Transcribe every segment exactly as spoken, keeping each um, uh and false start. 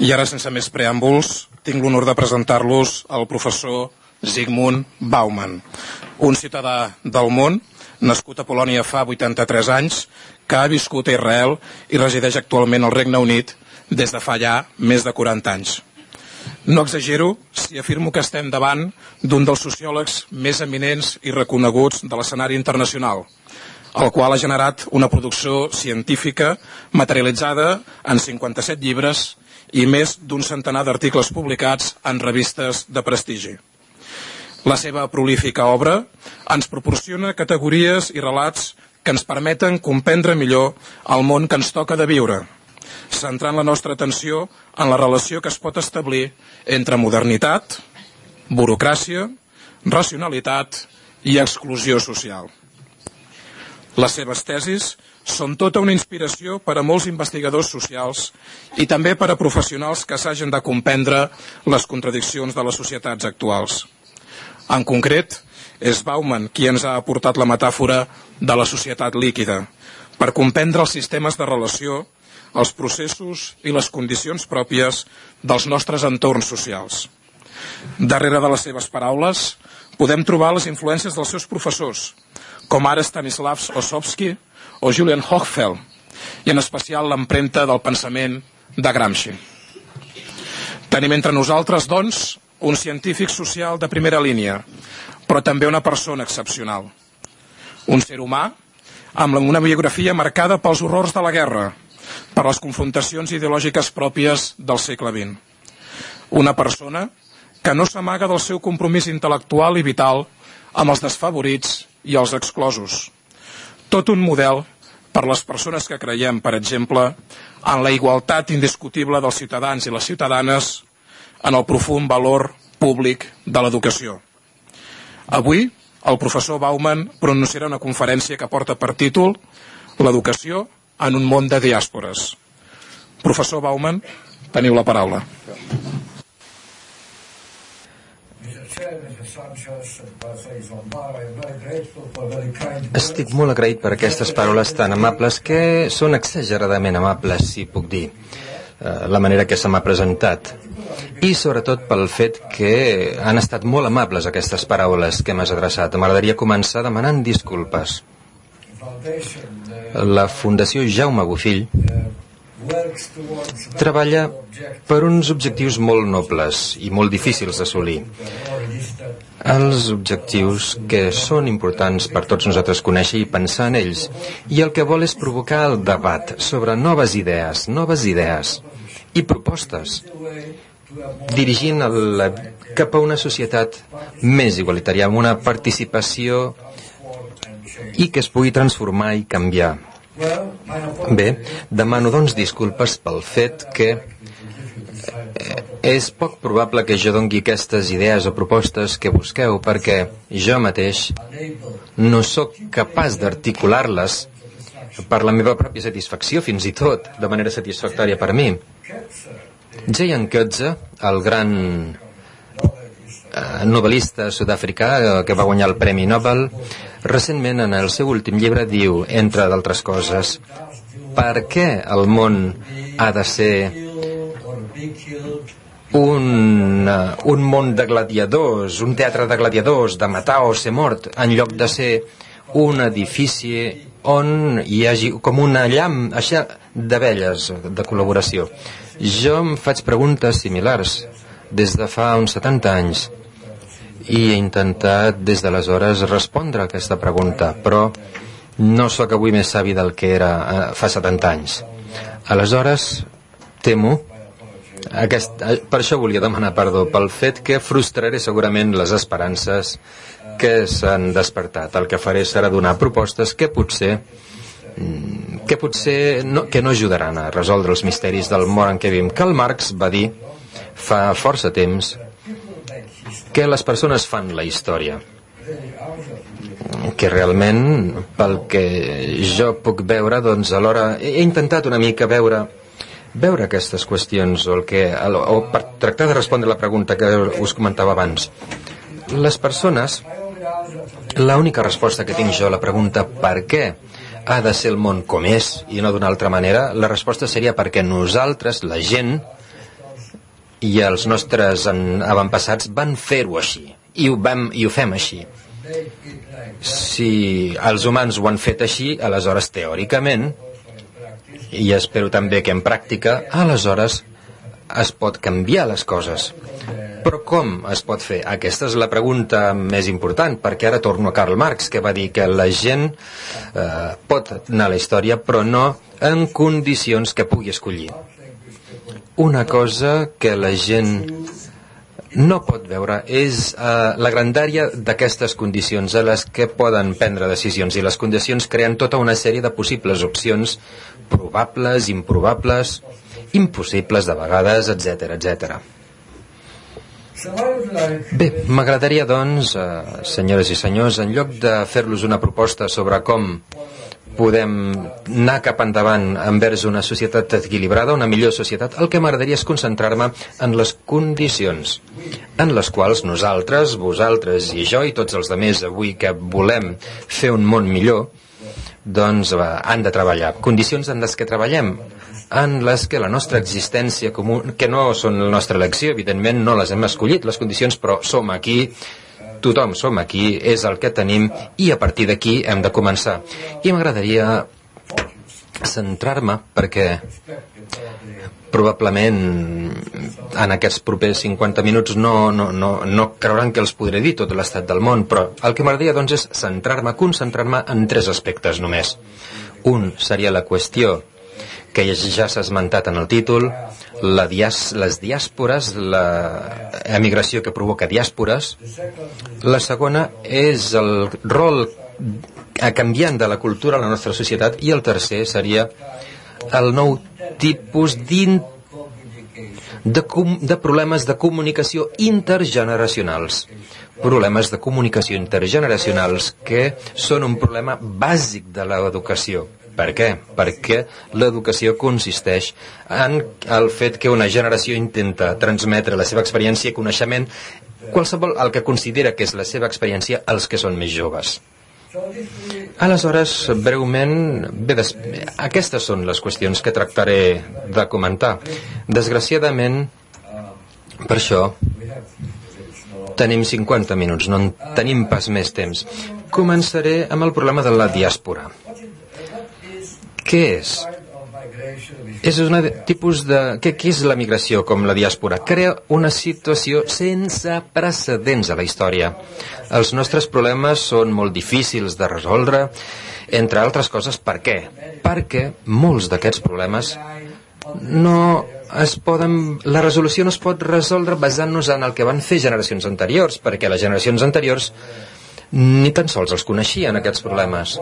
I ara, sense més preàmbuls, tinc l'honor de presentar-los al professor Zygmunt Bauman, un ciutadà del món, nascut a Polònia fa vuitanta-tres anys, que ha viscut a Israel i resideix actualment al Regne Unit des de fa ja més de quaranta anys. No exagero si afirmo que estem davant d'un dels sociòlegs més eminents i reconeguts de l'escenari internacional, el qual ha generat una producció científica materialitzada en cinquanta-set llibres i més d'un centenar d'articles publicats en revistes de prestigi. La seva prolífica obra ens proporciona categories i relats que ens permeten comprendre millor el món que ens toca de viure, centrant la nostra atenció en la relació que es pot establir entre modernitat, burocràcia, racionalitat i exclusió social. Les seves tesis són tota una inspiració per a molts investigadors socials i també per a professionals que s'hagin de comprendre les contradiccions de les societats actuals. En concret, és Bauman qui ens ha aportat la metàfora de la societat líquida per comprendre els sistemes de relació, els processos i les condicions pròpies dels nostres entorns socials. Darrere de les seves paraules podem trobar les influències dels seus professors, com ara Stanislav Ossowski o Julian Hochfeld, i en especial l'empremta del pensament de Gramsci. Tenim entre nosaltres, doncs, un científic social de primera línia, però també una persona excepcional. Un ser humà amb una biografia marcada pels horrors de la guerra, per les confrontacions ideològiques pròpies del segle vint. Una persona que no s'amaga del seu compromís intel·lectual i vital amb els desfavorits i els exclosos. Tot un model per les persones que creiem, per exemple, en la igualtat indiscutible dels ciutadans i les ciutadanes, en el profund valor públic de l'educació. Avui, el professor Bauman pronunciarà una conferència que porta per títol L'educació en un món de diàspores. Professor Bauman, teniu la paraula. Estic molt agraït per aquestes paraules tan amables, que són exageradament amables, si puc dir, la manera que se m'ha presentat. I sobretot pel fet que han estat molt amables aquestes paraules que m'has adreçat. M'agradaria començar demanant disculpes. La Fundació Jaume Bofill treballa per uns objectius molt nobles i molt difícils d'assolir. Els objectius que són importants per tots nosaltres conèixer i pensar en ells. I el que vol és provocar el debat sobre noves idees, noves idees i propostes, dirigint la, cap a una societat més igualitària, amb una participació i que es pugui transformar i canviar. Bé, demano doncs disculpes pel fet que és poc probable que jo dongui aquestes idees o propostes que busqueu, perquè jo mateix no sóc capaç d'articular-les per la meva pròpia satisfacció, fins i tot de manera satisfactòria per mi. J N Coetzee, el gran novel·lista sud-africà que va guanyar el Premi Nobel, recentment en el seu últim llibre diu, entre d'altres coses, per què el món ha de ser un, un món de gladiadors, un teatre de gladiadors, de matar o ser mort, en lloc de ser un edifici on hi hagi com una llamp d'abelles de col·laboració. Jo em faig preguntes similars des de fa uns setanta anys i he intentat des d'aleshores respondre a aquesta pregunta, però no sóc avui més savi del que era eh, fa setanta anys. Aleshores, temo, aquest, per això volia demanar perdó, pel fet que frustraré segurament les esperances que s'han despertat. El que faré serà donar propostes que potser que potser no, que no ajudaran a resoldre els misteris del món en què vivim. Karl Marx va dir fa força temps que les persones fan la història, que realment, pel que jo puc veure, doncs alhora he intentat una mica veure veure aquestes qüestions o, el que, o per tractar de respondre la pregunta que us comentava abans. Les persones, l'única resposta que tinc jo a la pregunta per què ha de ser el món com és i no d'una altra manera, la resposta seria perquè nosaltres, la gent, i els nostres avantpassats van fer-ho així, i ho, vam, i ho fem així. Si els humans ho han fet així, aleshores teòricament, i espero també que en pràctica, aleshores es pot canviar les coses. Però com es pot fer? Aquesta és la pregunta més important, perquè ara torno a Karl Marx, que va dir que la gent eh, pot anar a la història, però no en condicions que pugui escollir. Una cosa que la gent no pot veure és eh, la grandària d'aquestes condicions a les que poden prendre decisions, i les condicions creen tota una sèrie de possibles opcions, probables, improbables, impossibles de vegades, etcètera, etcètera. Bé, m'agradaria, doncs, eh, senyores i senyors, en lloc de fer-los una proposta sobre com podem anar cap endavant envers una societat equilibrada, una millor societat, el que m'agradaria és concentrar-me en les condicions en les quals nosaltres, vosaltres i jo i tots els altres avui que volem fer un món millor, doncs eh, han de treballar. Condicions en les que treballem, en les que la nostra existència comú, que no són la nostra elecció, evidentment no les hem escollit les condicions, però som aquí, tothom som aquí, és el que tenim, i a partir d'aquí hem de començar. I m'agradaria centrar-me, perquè probablement en aquests propers cinquanta minuts no, no, no, no creuran que els podré dir tot l'estat del món, però el que m'agradaria, doncs, és centrar-me, concentrar-me en tres aspectes només. Un seria la qüestió que ja s'ha esmentat en el títol, la diàs, les diàspores, l'emigració que provoca diàspores. La segona és el rol canviant de la cultura a la nostra societat, i el tercer seria el nou tipus de, de problemes de comunicació intergeneracionals. Problemes de comunicació intergeneracionals que són un problema bàsic de l'educació. Per què? Perquè l'educació consisteix en el fet que una generació intenta transmetre la seva experiència i coneixement, qualsevol el que considera que és la seva experiència, als que són més joves. Aleshores, breument, bé, des... aquestes són les qüestions que tractaré de comentar. Desgraciadament, per això, tenim cinquanta minuts, no en tenim pas més temps. Començaré amb el problema de la diàspora. Què és? És un tipus de... Què, què és la migració com la diàspora? Crea una situació sense precedents a la història. Els nostres problemes són molt difícils de resoldre, entre altres coses. Per què? Perquè molts d'aquests problemes no es poden... La resolució no es pot resoldre basant-nos en el que van fer generacions anteriors, perquè les generacions anteriors ni tan sols els coneixien, aquests problemes.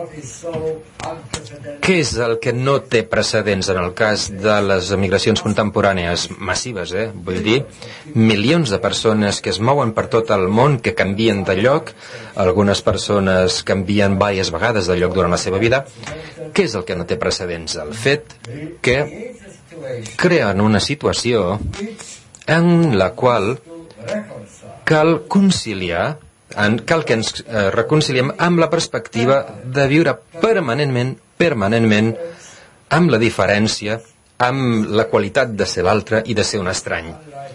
Què és el que no té precedents en el cas de les emigracions contemporànies massives, eh? Vull dir, milions de persones que es mouen per tot el món, que canvien de lloc, algunes persones canvien diverses vegades de lloc durant la seva vida. Què és el que no té precedents? El fet que creen una situació en la qual cal conciliar, en, cal que ens eh, reconciliem amb la perspectiva de viure permanentment, permanentment amb la diferència, amb la qualitat de ser l'altre i de ser un estrany.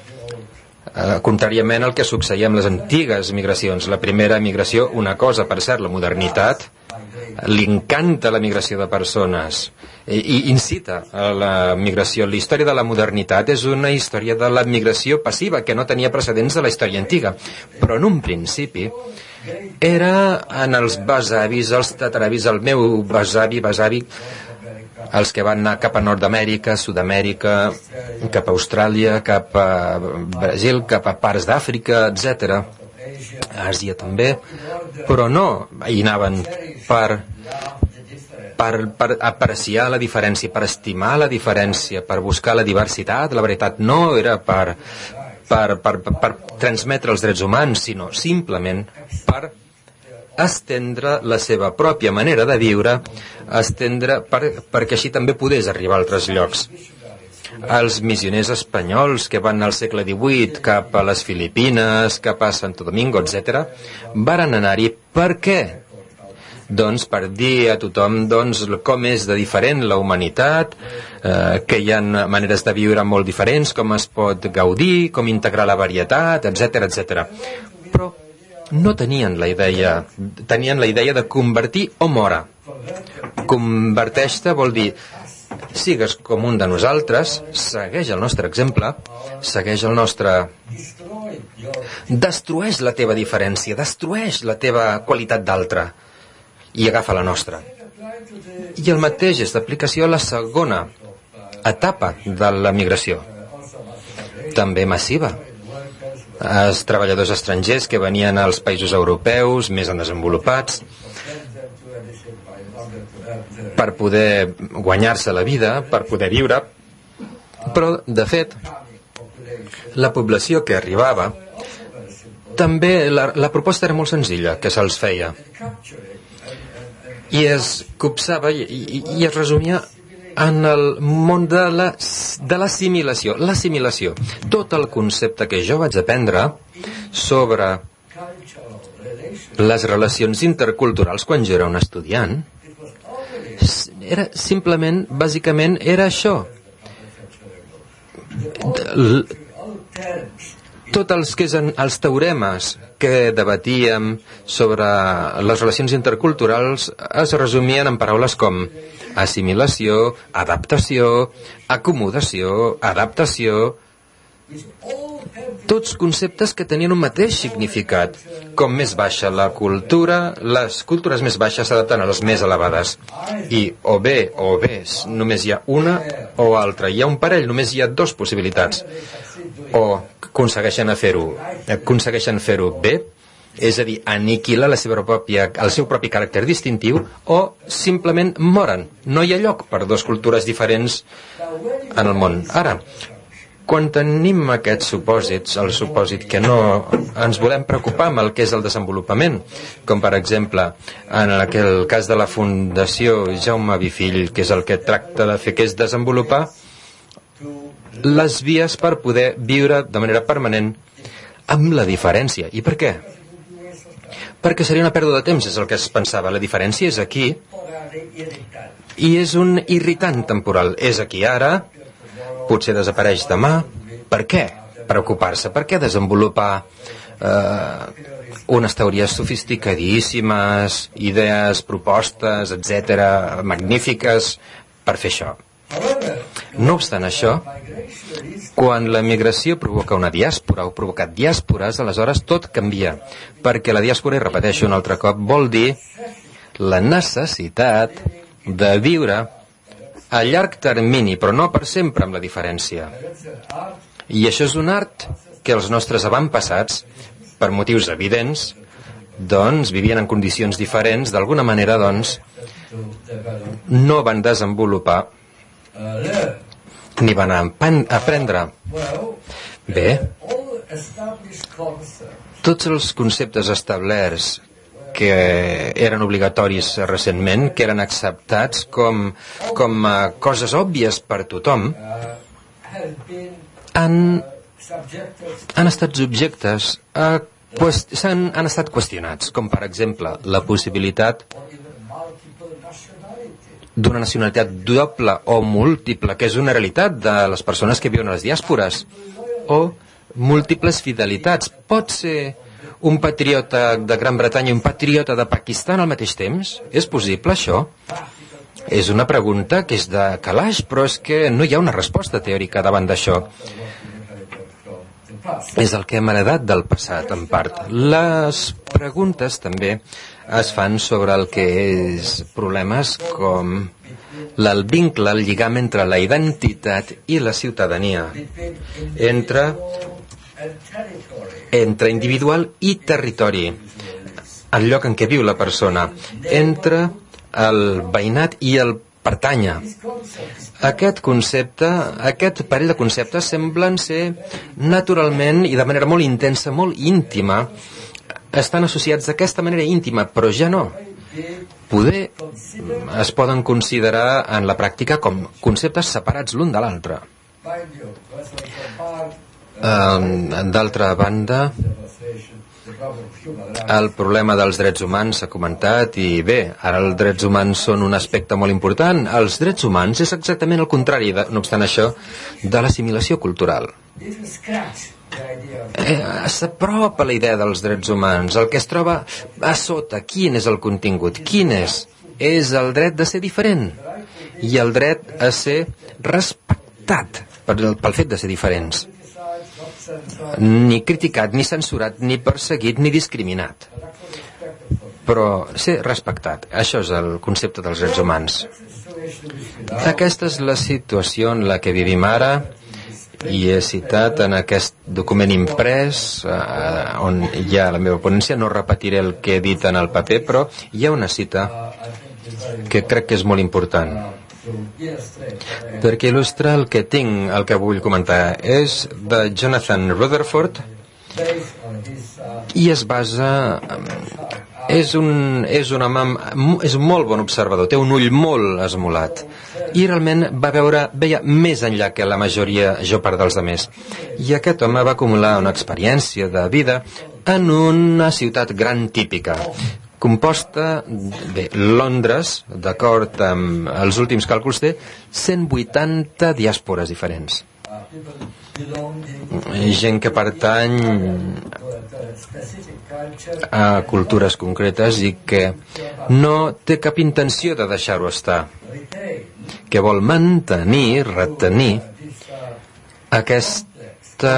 Eh, contràriament al que succeïa amb les antigues migracions. La primera migració, una cosa, per cert, la modernitat, li encanta la migració de persones i incita a la migració. La història de la modernitat és una història de la migració passiva que no tenia precedents de la història antiga, però en un principi era en els besavis, els tataravis, el meu besavi, besavi, els que van anar cap a Nord-amèrica, Sud-amèrica, cap a Austràlia, cap a Brasil, cap a parts d'Àfrica, etcètera, Àsia també, però no hi anaven per, per, per apreciar la diferència, per estimar la diferència, per buscar la diversitat. La veritat no era per, per, per, per, per transmetre els drets humans, sinó simplement per estendre la seva pròpia manera de viure, estendre per, perquè així també podés arribar a altres llocs. Els missioners espanyols que van al segle divuit cap a les Filipines, cap a Santo Domingo, etcètera, varen anar-hi per què? doncs, per dir a tothom doncs, com és de diferent la humanitat, eh, que hi ha maneres de viure molt diferents, com es pot gaudir, com integrar la varietat, etcètera, etcètera. Però no tenien la idea, tenien la idea de convertir o mora. Converteix-te vol dir sigues com un de nosaltres, segueix el nostre exemple, segueix el nostre... Destrueix la teva diferència, destrueix la teva qualitat d'altre i agafa la nostra. I el mateix és d'aplicació a la segona etapa de la migració, també massiva. Els treballadors estrangers que venien als països europeus més desenvolupats per poder guanyar-se la vida, per poder viure, però, de fet, la població que arribava, també la, la proposta era molt senzilla, que se'ls feia. I es copsava i, i, i es resumia en el món de la, de l'assimilació. L'assimilació. Tot el concepte que jo vaig aprendre sobre les relacions interculturals quan jo era un estudiant, era simplement, bàsicament, era això. Tots els que eren els teoremes que debatíem sobre les relacions interculturals es resumien en paraules com assimilació, adaptació, acomodació, adaptació, tots conceptes que tenien un mateix significat. Com més baixa la cultura, les cultures més baixes s'adapten a les més elevades. I o bé, o bé, només hi ha una o altra. Hi ha un parell, només hi ha dues possibilitats. O aconsegueixen fer-ho aconsegueixen fer-ho bé, és a dir, aniquila la seva pròpia, el seu propi caràcter distintiu, o simplement moren. No hi ha lloc per dues cultures diferents en el món. Ara, quan tenim aquests supòsits, el supòsit que no ens volem preocupar amb el que és el desenvolupament, com per exemple en aquell cas de la Fundació Jaume Bofill, que és el que tracta de fer, que és desenvolupar les vies per poder viure de manera permanent amb la diferència. I per què? Perquè seria una pèrdua de temps, és el que es pensava. La diferència és aquí i és un irritant temporal. És aquí ara, potser desapareix demà. Per què preocupar-se? Per què desenvolupar eh, unes teories sofisticadíssimes, idees, propostes, etcètera, magnífiques, per fer això? No obstant això, quan la migració provoca una diàspora o provocat diàspores, aleshores tot canvia, perquè la diàspora, i repeteixo un altre cop, vol dir la necessitat de viure a llarg termini, però no per sempre amb la diferència. I això és un art que els nostres avantpassats, per motius evidents, doncs vivien en condicions diferents, d'alguna manera, doncs, no van desenvolupar ni van aprendre. Bé, tots els conceptes establerts que eren obligatoris recentment, que eren acceptats com, com a coses òbvies per tothom, han, han estat subjectes a han, han estat qüestionats, com per exemple la possibilitat d'una nacionalitat doble o múltiple, que és una realitat de les persones que viuen a les diàspores, o múltiples fidelitats. Pot ser un patriota de Gran Bretanya i un patriota de Pakistan al mateix temps? És possible, això? És una pregunta que és de calaix, però és que no hi ha una resposta teòrica davant d'això. És el que hem heredat del passat, en part. Les preguntes també es fan sobre el que és problemes com el vincle, el lligam entre la identitat i la ciutadania, entre, entre individual i territori, el lloc en què viu la persona, entre el veïnat i el pertànyer. Aquest concepte, aquest parell de conceptes semblen ser naturalment i de manera molt intensa, molt íntima, estan associats d'aquesta manera íntima, però ja no. Poder es poden considerar en la pràctica com conceptes separats l'un de l'altre. D'altra banda, El problema dels drets humans s'ha comentat i bé, ara els drets humans són un aspecte molt important. Els drets humans és exactament el contrari, de, no obstant això, de l'assimilació cultural. Eh, s'apropa la idea dels drets humans. El que es troba a sota, quin és el contingut? Quin és? És el dret de ser diferent i el dret a ser respectat pel, pel fet de ser diferents. Ni criticat, ni censurat, ni perseguit, ni discriminat. Però ser respectat, això és el concepte dels drets humans. Aquesta és la situació en la que vivim ara i he citat en aquest document imprès eh, on hi ha la meva ponència. No repetiré el que he dit en el paper, però hi ha una cita que crec que és molt important perquè il·lustra el que tinc, el que vull comentar. És de Jonathan Rutherford i es basa... És un, és un home, és un molt bon observador, té un ull molt esmolat i realment va veure, veia més enllà que la majoria, jo part dels altres. I aquest home va acumular una experiència de vida en una ciutat gran típica, composta, bé, Londres, d'acord amb els últims càlculs, té cent vuitanta diàspores diferents. Gent que pertany a cultures concretes i que no té cap intenció de deixar-ho estar, que vol mantenir, retenir aquesta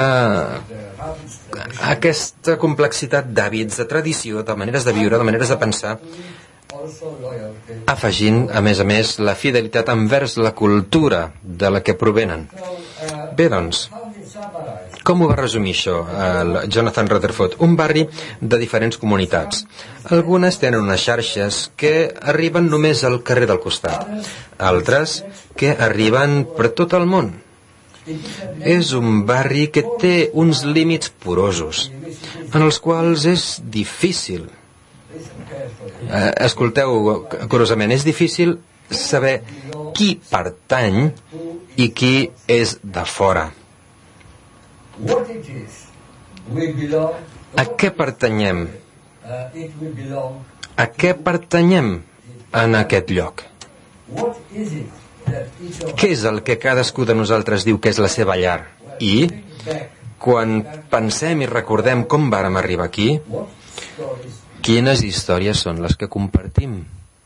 aquesta complexitat d'hàbits, de tradició, de maneres de viure, de maneres de pensar, afegint, a més a més, la fidelitat envers la cultura de la que provenen. Bé, doncs, com ho va resumir això, el Jonathan Rutherford? Un barri de diferents comunitats. Algunes tenen unes xarxes que arriben només al carrer del costat, altres que arriben per tot el món. És un barri que té uns límits porosos, en els quals és difícil, eh, escolteu curiosament, és difícil saber qui pertany i qui és de fora. A què pertanyem? A què pertanyem en aquest lloc? Què és el que cadascú de nosaltres diu que és la seva llar? I, quan pensem i recordem com vàrem arribar aquí, quines històries són les que compartim?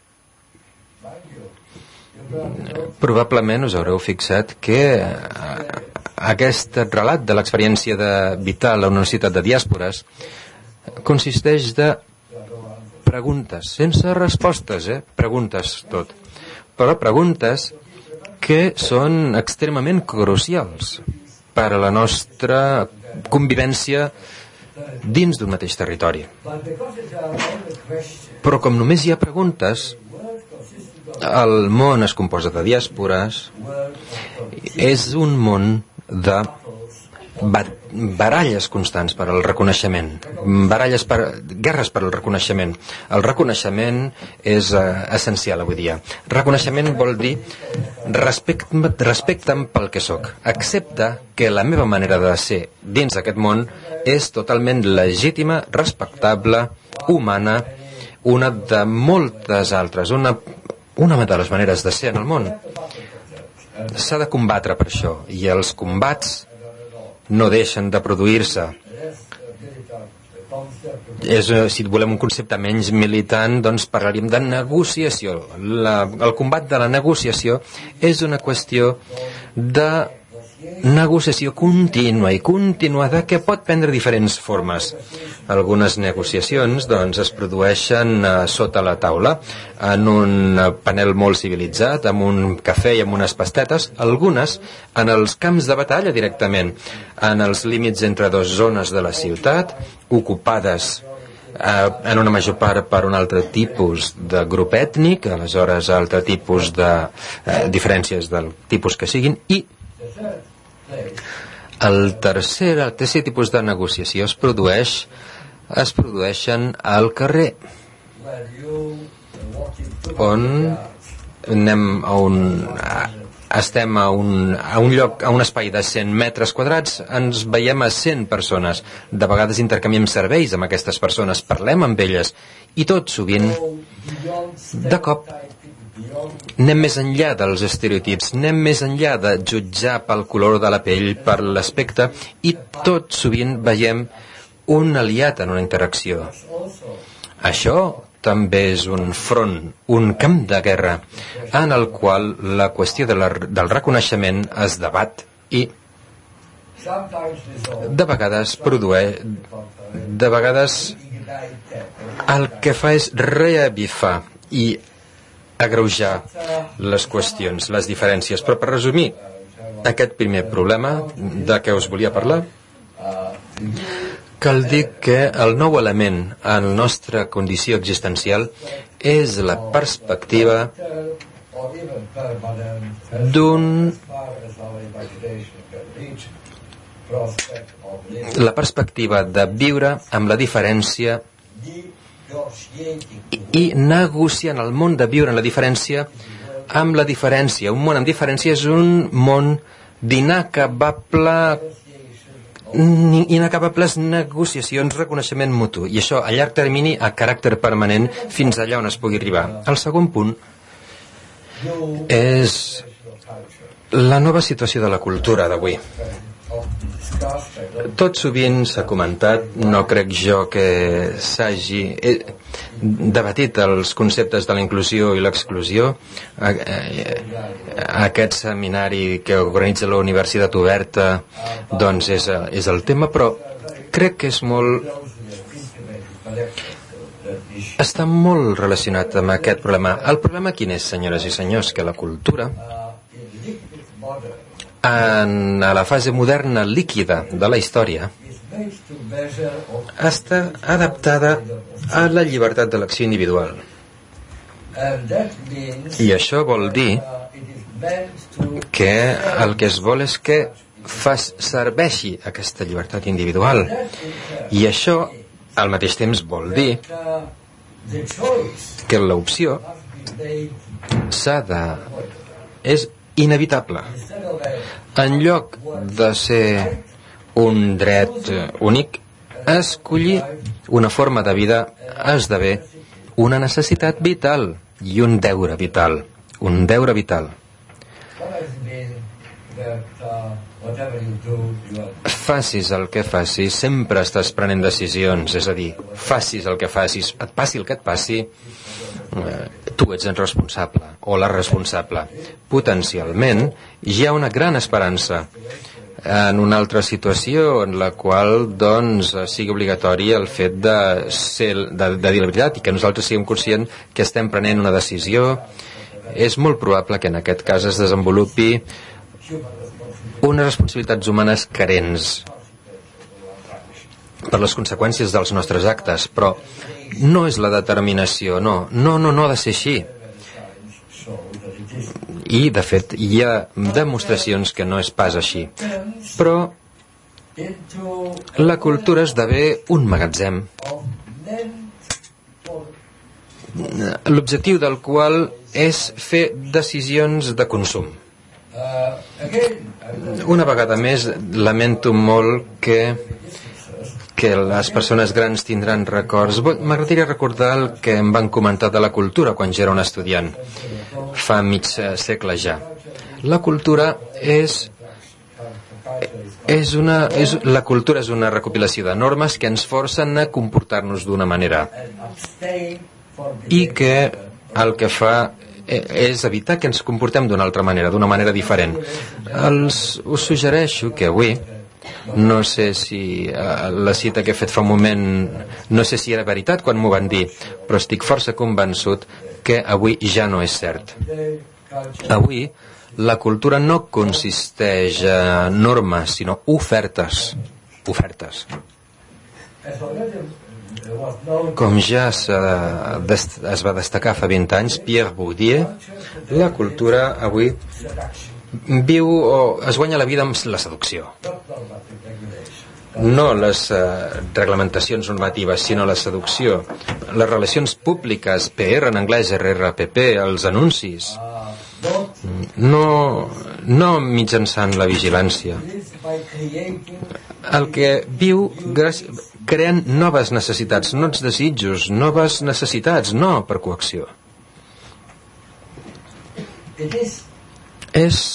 Probablement us haureu fixat que aquest relat de l'experiència de vital a la Universitat de Diàspores consisteix de preguntes, sense respostes, eh? Preguntes tot, però preguntes que són extremament crucials per a la nostra convivència dins d'un mateix territori. Però com només hi ha preguntes, el món es composa de diàspores, és un món de baralles constants per al reconeixement, baralles per, guerres per al reconeixement. El reconeixement és uh, essencial avui dia. Reconeixement vol dir respecte, respecta'm pel que sóc, accepta que la meva manera de ser dins d'aquest món és totalment legítima, respectable, humana, una de moltes altres, una, una de les maneres de ser en el món. S'ha de combatre per això, i els combats no deixen de produir-se. És, si volem un concepte menys militant, doncs parlaríem de negociació. La, el combat de la negociació és una qüestió de negociació contínua i continuada que pot prendre diferents formes. Algunes negociacions doncs, es produeixen uh, sota la taula, en un panel molt civilitzat, amb un cafè i amb unes pastetes, algunes en els camps de batalla directament, en els límits entre dues zones de la ciutat, ocupades uh, en una major part per un altre tipus de grup ètnic, aleshores altre tipus de uh, diferències del tipus que siguin, i el tercer, el tercer tipus de negociació es produeix es produeixen al carrer, on anem a un estem a un, a un lloc, a un espai de cent metres quadrats, ens veiem a cent persones. De vegades intercanviem serveis amb aquestes persones, parlem amb elles, i tot sovint, de cop, anem més enllà dels estereotips, anem més enllà de jutjar pel color de la pell, per l'aspecte, i tot sovint veiem un aliat en una interacció. Això també és un front, un camp de guerra, en el qual la qüestió de la, del reconeixement es debat i de vegades produeix, de vegades el que fa és reavifar i agreujar les qüestions, les diferències. Però per resumir aquest primer problema de què us volia parlar, cal dir que el nou element en la nostra condició existencial és la perspectiva d'un la perspectiva de viure amb la diferència i, i negociant el món de viure en la diferència amb la diferència. Un món amb diferència és un món d'inacabable inacabables negociacions, reconeixement mutu, i això a llarg termini a caràcter permanent fins allà on es pugui arribar. El segon punt és la nova situació de la cultura d'avui. Tot sovint s'ha comentat, no crec jo que s'hagi debatit els conceptes de la inclusió i l'exclusió. Aquest seminari que organitza la Universitat Oberta doncs és, és el tema, però crec que és molt està molt relacionat amb aquest problema. El problema quin és, senyores i senyors? Que la cultura en la fase moderna líquida de la història està adaptada a la llibertat d'elecció individual. I això vol dir que el que es vol és que fas, serveixi aquesta llibertat individual. I això, al mateix temps, vol dir que l'opció s'ha de... és inevitable. En lloc de ser un dret únic, escollir una forma de vida esdevé una necessitat vital i un deure vital. Un deure vital. Facis el que facis, sempre estàs prenent decisions, és a dir, facis el que facis, et passi el que et passi, tu ets el responsable o la responsable. Potencialment hi ha una gran esperança en una altra situació en la qual doncs sigui obligatori el fet de, ser, de, de dir la veritat i que nosaltres siguem conscients que estem prenent una decisió. És molt probable que en aquest cas es desenvolupi unes responsabilitats humanes carents per les conseqüències dels nostres actes, però no és la determinació, no, no, no, no ha de ser així. I, de fet, hi ha demostracions que no és pas així. Però la cultura esdevé un magatzem, l'objectiu del qual és fer decisions de consum. Una vegada més, lamento molt que que les persones grans tindran records. M'agradaria recordar el que em van comentar de la cultura quan jo era un estudiant, fa mig segle ja. La cultura és, és una, és, la cultura és una recopilació de normes que ens forcen a comportar-nos d'una manera i que el que fa és evitar que ens comportem d'una altra manera, d'una manera diferent. Els, us suggereixo que avui, no sé si uh, la cita que he fet fa un moment, no sé si era veritat quan m'ho van dir, però estic força convençut que avui ja no és cert. Avui la cultura no consisteix en normes, sinó ofertes. Ofertes. Com ja es va destacar fa vint anys, Pierre Bourdieu, la cultura avui viu o es guanya la vida amb la seducció. No les eh, reglamentacions normatives, sinó la seducció. Les relacions públiques, P R en anglès, R R P P, els anuncis. No, no mitjançant la vigilància. El que viu creant noves necessitats, no desitjos, noves necessitats, no per coacció. És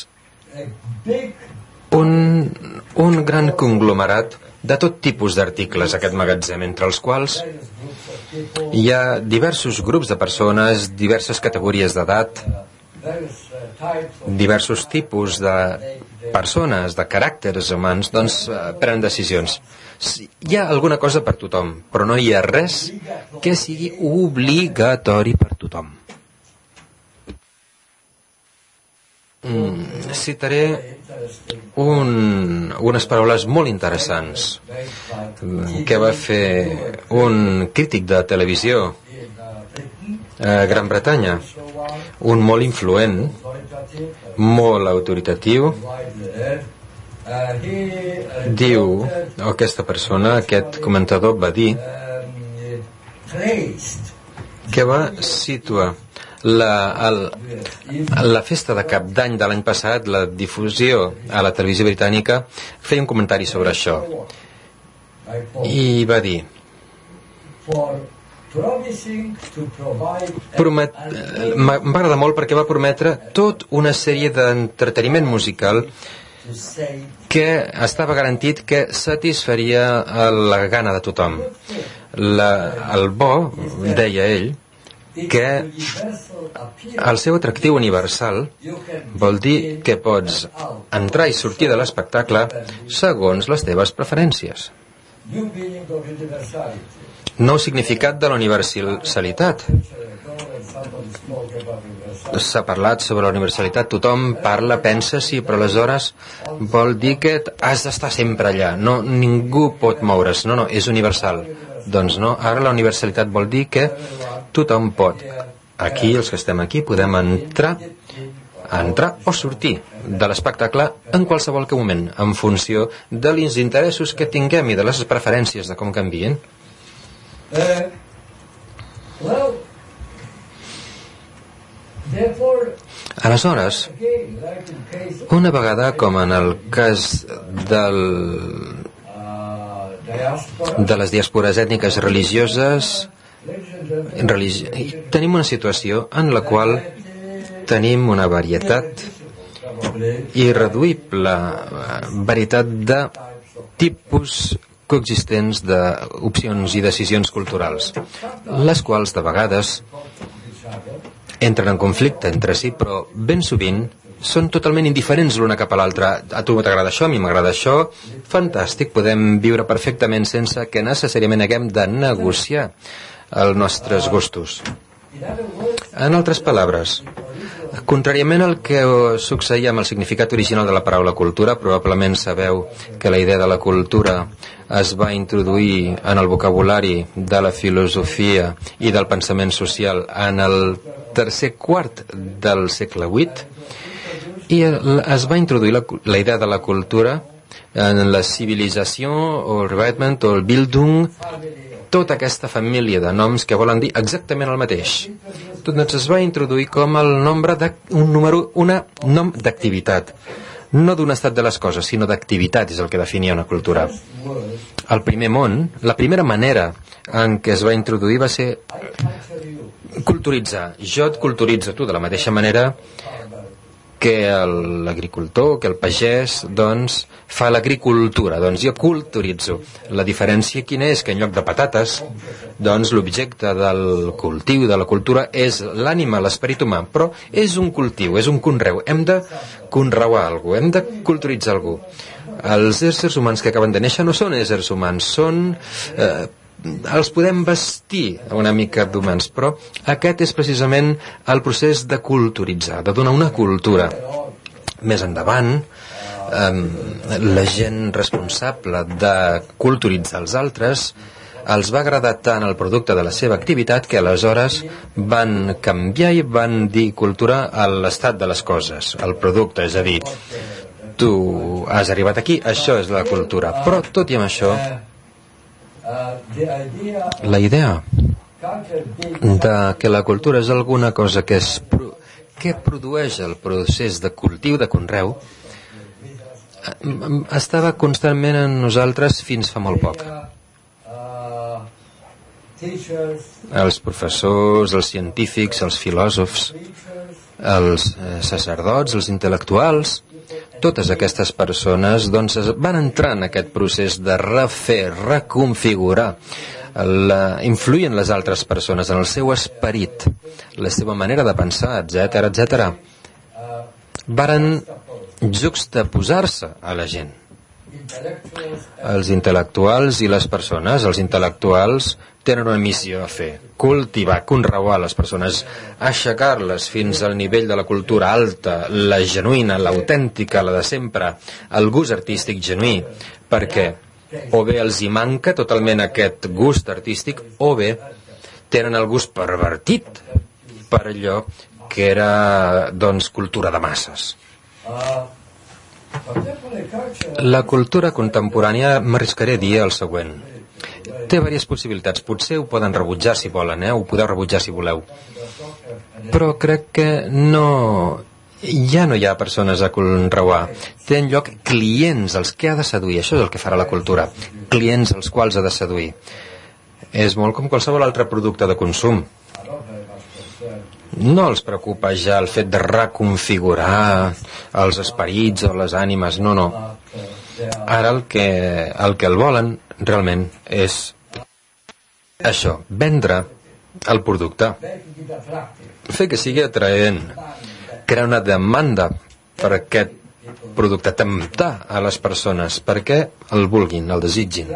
un, un gran conglomerat de tot tipus d'articles, aquest magatzem, entre els quals hi ha diversos grups de persones, diverses categories d'edat, diversos tipus de persones, de caràcters humans, doncs prenen decisions. Hi ha alguna cosa per tothom, però no hi ha res que sigui obligatori per tothom. Mm, citaré un, unes paraules molt interessants que va fer un crític de televisió a Gran Bretanya, un molt influent, molt autoritatiu. Diu, aquesta persona, aquest comentador va dir que va situar la, el, la festa de Cap d'Any de l'any passat, la difusió a la televisió britànica, feia un comentari sobre això i va dir Promet... m'agrada molt perquè va prometre tot una sèrie d'entreteniment musical que estava garantit que satisfaria la gana de tothom. La, el bo, deia ell, que el seu atractiu universal vol dir que pots entrar i sortir de l'espectacle segons les teves preferències. Nou significat de la universalitat. S'ha parlat sobre la universalitat, tothom parla, pensa, sí, però aleshores vol dir que has d'estar sempre allà, no, ningú pot moure's, no, no, és universal. Doncs no, ara la universalitat vol dir que tothom pot. Aquí, els que estem aquí, podem entrar, entrar o sortir de l'espectacle en qualsevol que moment, en funció dels interessos que tinguem i de les preferències de com canvien. Aleshores, una vegada, com en el cas del, de les diàspores ètniques religioses, religi... tenim una situació en la qual tenim una varietat irreduïble, varietat de tipus coexistents d'opcions i decisions culturals, les quals de vegades entren en conflicte entre si, però ben sovint són totalment indiferents l'una cap a l'altra. A tu t'agrada això, a mi m'agrada això, fantàstic, podem viure perfectament sense que necessàriament haguem de negociar els nostres gustos. En altres paraules, contràriament al que succeïa amb el significat original de la paraula cultura, probablement sabeu que la idea de la cultura es va introduir en el vocabulari de la filosofia i del pensament social en el tercer quart del segle vuit, i es va introduir la, la idea de la cultura en la civilització o el Revitement o el Bildung, tota aquesta família de noms que volen dir exactament el mateix. Doncs es va introduir com el nombre de, un número, una nom d'activitat, no d'un estat de les coses, sinó d'activitat, és el que definia una cultura. El primer món, la primera manera en què es va introduir va ser culturitzar. Jo et culturitzo tu de la mateixa manera que l'agricultor, que el pagès, doncs, fa l'agricultura. Doncs jo culturitzo. La diferència quina és? Que en lloc de patates, doncs l'objecte del cultiu, de la cultura, és l'ànima, l'esperit humà. Però és un cultiu, és un conreu. Hem de conreuar algú, hem de culturitzar algú. Els éssers humans que acaben de néixer no són éssers humans, són... Eh, els podem vestir una mica d'humans, però aquest és precisament el procés de culturitzar, de donar una cultura. Més endavant, eh, la gent responsable de culturitzar els altres els va agradar tant el producte de la seva activitat que aleshores van canviar i van dir cultura a l'estat de les coses, el producte, és a dir, tu has arribat aquí, això és la cultura. Però tot i amb això, la idea de que la cultura és alguna cosa que, es, què produeix el procés de cultiu, de conreu, estava constantment en nosaltres fins fa molt poc. Els professors, els científics, els filòsofs, els sacerdots, els intel·lectuals, totes aquestes persones doncs, van entrar en aquest procés de refer, reconfigurar, la, influir en les altres persones, en el seu esperit, la seva manera de pensar, etcètera, etcètera. Varen juxtaposar-se a la gent. Els intel·lectuals i les persones, els intel·lectuals tenen una missió a fer, cultivar, conreuar les persones, aixecar-les fins al nivell de la cultura alta, la genuïna, l'autèntica, la de sempre, el gust artístic genuí, perquè o bé els hi manca totalment aquest gust artístic, o bé tenen el gust pervertit per allò que era, doncs, cultura de masses. La cultura contemporània, m'arriscaré a dir el següent. Té diverses possibilitats. Potser ho poden rebutjar si volen, eh? Ho podeu rebutjar si voleu. Però crec que no... Ja no hi ha persones a conreuar. Tenen lloc clients als que ha de seduir. Això és el que farà la cultura. Clients als quals ha de seduir. És molt com qualsevol altre producte de consum. No els preocupa ja el fet de reconfigurar els esperits o les ànimes, no, no. Ara el que el, que el volen realment és això, vendre el producte, fer que sigui atraent, crear una demanda per aquest producte, temptar a les persones perquè el vulguin, el desitgin,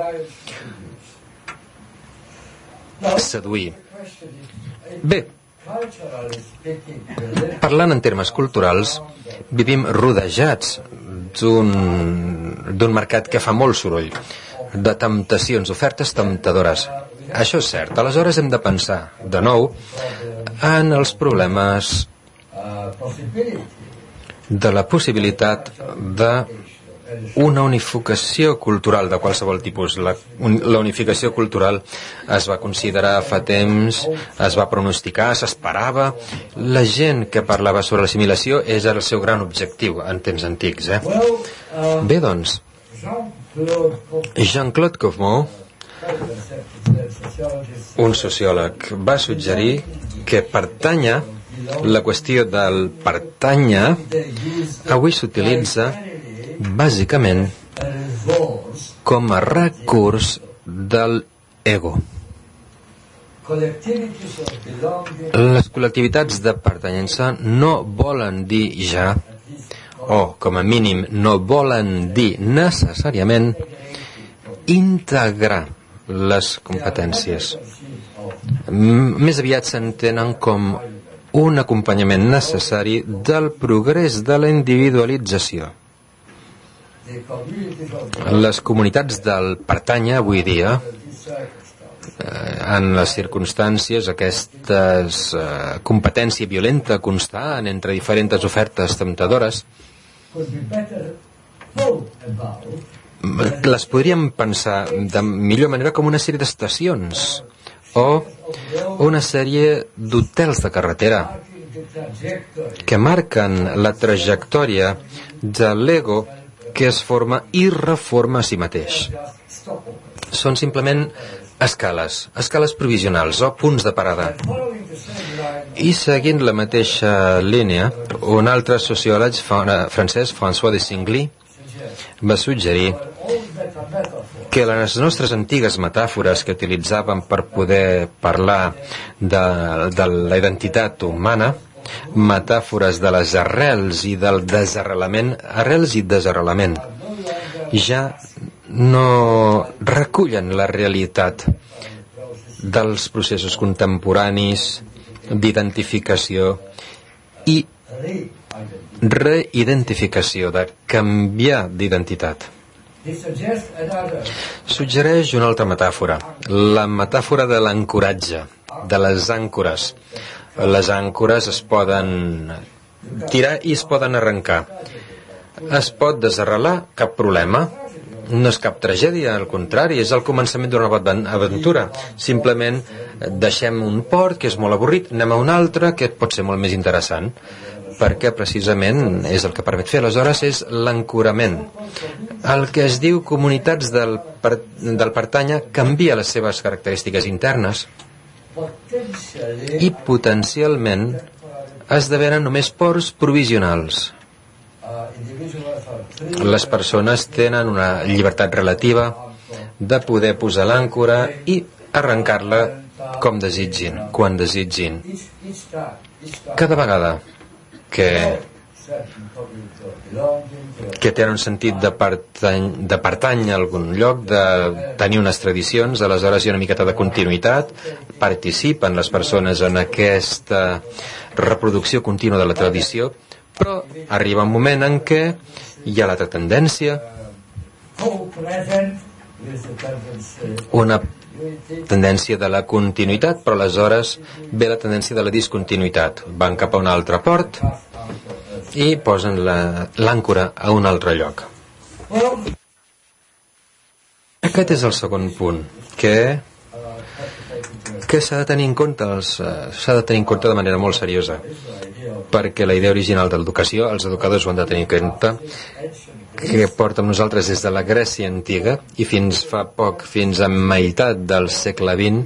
seduir. Bé, parlant en termes culturals, vivim rodejats d'un d'un mercat que fa molt soroll, de temptacions, ofertes temptadores. Això és cert. Aleshores hem de pensar, de nou, en els problemes de la possibilitat de una unificació cultural de qualsevol tipus. La, un, la unificació cultural es va considerar fa temps, es va pronosticar, s'esperava. La gent que parlava sobre l'assimilació és el seu gran objectiu en temps antics. Eh? Bé, doncs, Jean-Claude Coffman, un sociòleg, va suggerir que pertànyer, la qüestió del pertànyer, avui s'utilitza bàsicament com a recurs del ego. Les col·lectivitats de pertanyença no volen dir ja, o com a mínim no volen dir necessàriament, integrar les competències. Més aviat s'entenen com un acompanyament necessari del progrés de la individualització. Les comunitats del pertànyer avui dia, en les circumstàncies, aquestes competència violenta constant entre diferents ofertes temptadores, les podríem pensar de millor manera com una sèrie d'estacions o una sèrie d'hotels de carretera que marquen la trajectòria de l'ego que es forma i reforma a si mateix. Són simplement escales, escales provisionals o punts de parada. I seguint la mateixa línia, un altre sociòleg francès, François de Singly, va suggerir que les nostres antigues metàfores que utilitzàvem per poder parlar de, de la identitat humana, metàfores de les arrels i del desarrelament, arrels i desarrelament, ja no recullen la realitat dels processos contemporanis d'identificació i reidentificació, de canviar d'identitat. Suggereix una altra metàfora, la metàfora de l'ancoratge, de les àncores. Les àncores es poden tirar i es poden arrencar. Es pot desarrelar, cap problema. No és cap tragèdia, al contrari, és el començament d'una nova aventura. Simplement deixem un port que és molt avorrit, anem a un altre que pot ser molt més interessant. perquè precisament és el que permet fer. Aleshores és l'ancorament. El que es diu comunitats del, per, del pertanya canvia les seves característiques internes i potencialment esdevenen només ports provisionals. Les persones tenen una llibertat relativa de poder posar l'àncora i arrencar-la com desitgin, quan desitgin. Cada vegada que que tenen un sentit de pertany, de pertany a algun lloc, de tenir unes tradicions, aleshores hi ha una miqueta de continuïtat, participen les persones en aquesta reproducció contínua de la tradició, però arriba un moment en què hi ha l'altra tendència, una tendència de la continuïtat, però aleshores ve la tendència de la discontinuïtat. Van cap a un altre port i posen l'àncora a un altre lloc. Aquest és el segon punt, que, que s'ha de tenir en compte els, s'ha de tenir en compte de manera molt seriosa, perquè la idea original de l'educació, els educadors ho han de tenir en compte, que porta amb nosaltres des de la Grècia antiga i fins fa poc, fins a meitat del segle vint,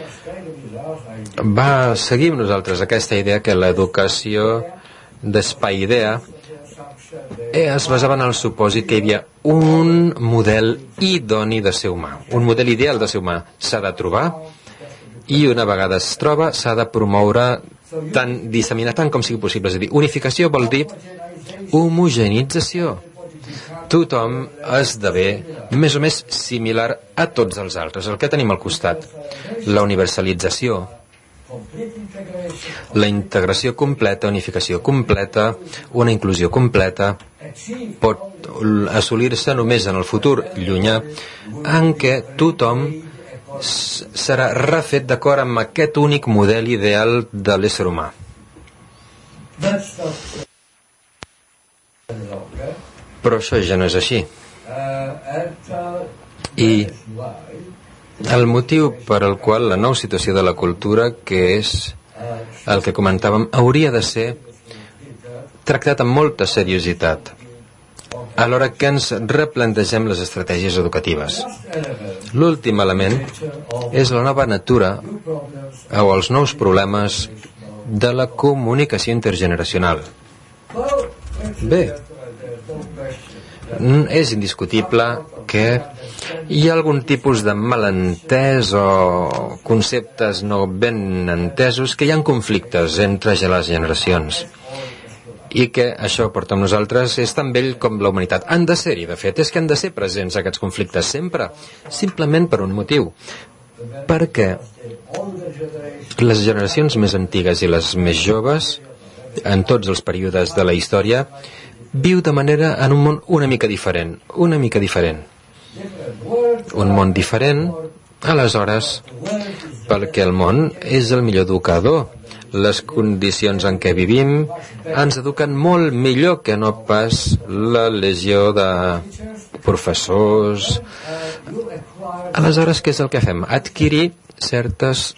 va seguir amb nosaltres aquesta idea que l'educació d'espai-idea es basava en el supòsit que hi havia un model idoni de ser humà, un model ideal de ser humà. S'ha de trobar i una vegada es troba s'ha de promoure tant, disseminar tant com sigui possible. És a dir, unificació vol dir homogenització. Tothom esdevé més o més similar a tots els altres. El que tenim al costat, la universalització, la integració completa, unificació completa, una inclusió completa, pot assolir-se només en el futur llunyà, en què tothom serà refet d'acord amb aquest únic model ideal de l'ésser humà. Però això ja no és així. I el motiu per al qual la nova situació de la cultura, que és el que comentàvem, hauria de ser tractat amb molta seriositat a l'hora que ens replantegem les estratègies educatives. L'últim element és la nova natura o els nous problemes de la comunicació intergeneracional. Bé, és indiscutible que hi ha algun tipus de malentès o conceptes no ben entesos, que hi ha conflictes entre les generacions i que això porta amb nosaltres és tan vell com la humanitat. Han de ser-hi, de fet, és que han de ser presents aquests conflictes sempre, simplement per un motiu, perquè les generacions més antigues i les més joves, en tots els períodes de la història, viu de manera en un món una mica diferent, una mica diferent. Un món diferent, aleshores, perquè el món és el millor educador. Les condicions en què vivim ens eduquen molt millor que no pas la legió de professors. Aleshores, què és el que fem? Adquirir certes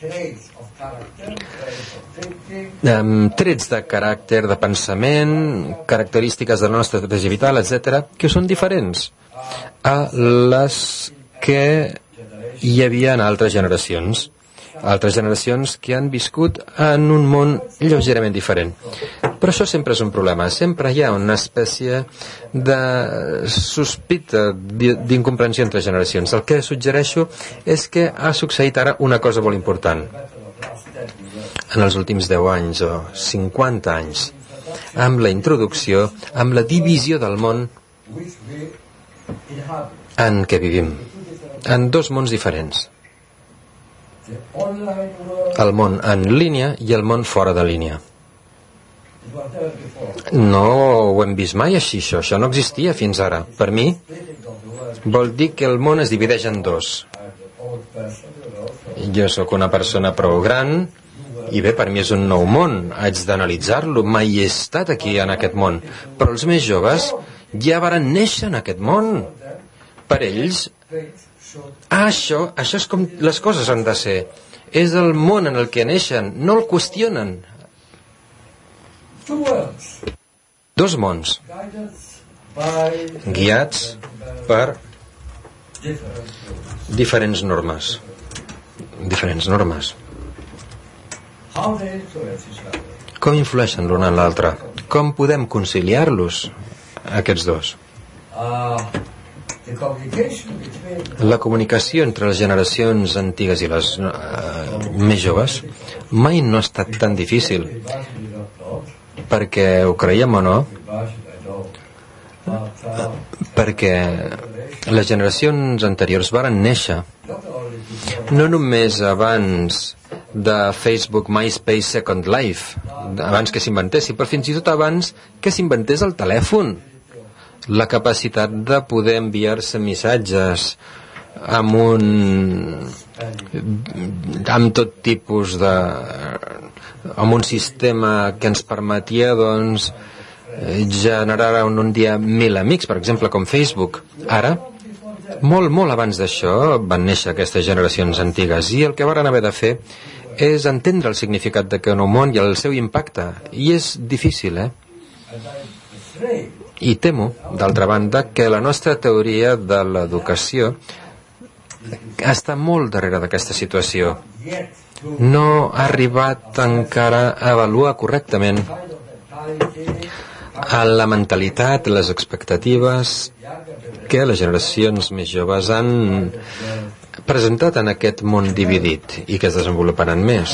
um, trets de caràcter, de pensament, característiques de la nostra estratègia vital, etcètera, que són diferents a les que hi havia en altres generacions. Altres generacions que han viscut en un món lleugerament diferent. Però això sempre és un problema. Sempre hi ha una espècie de sospita d'incomprensió entre generacions. El que suggereixo és que ha succeït ara una cosa molt important. En els últims deu anys o cinquanta anys, amb la introducció, amb la divisió del món en què vivim, en dos mons diferents. El món en línia i el món fora de línia. No ho hem vist mai així, això. Això no existia fins ara. Per mi, vol dir que el món es divideix en dos. Jo sóc una persona prou gran i bé, per mi és un nou món. Haig d'analitzar-lo. Mai he estat aquí en aquest món. Però els més joves ja varen néixer en aquest món. Per ells, ah, això, això és com les coses han de ser. És el món en el que neixen, no el qüestionen. Dos mons guiats per diferents normes. Diferents normes. Com influeixen l'un en l'altre? Com podem conciliar-los, aquests dos? La comunicació entre les generacions antigues i les uh, més joves mai no ha estat tan difícil, perquè ho creiem o no, perquè les generacions anteriors varen néixer no només abans de Facebook, MySpace, Second Life, abans que s'inventessi, però fins i tot abans que s'inventés el telèfon, la capacitat de poder enviar-se missatges amb un amb tot tipus de amb un sistema que ens permetia doncs generar en un dia mil amics, per exemple, com Facebook. Ara, molt, molt abans d'això van néixer aquestes generacions antigues i el que varen haver de fer és entendre el significat d'aquest nou món i el seu impacte, i és difícil, eh? I temo, d'altra banda, que la nostra teoria de l'educació està molt darrere d'aquesta situació. No ha arribat encara a avaluar correctament a la mentalitat, les expectatives que les generacions més joves han presentat en aquest món dividit i que es desenvoluparan més.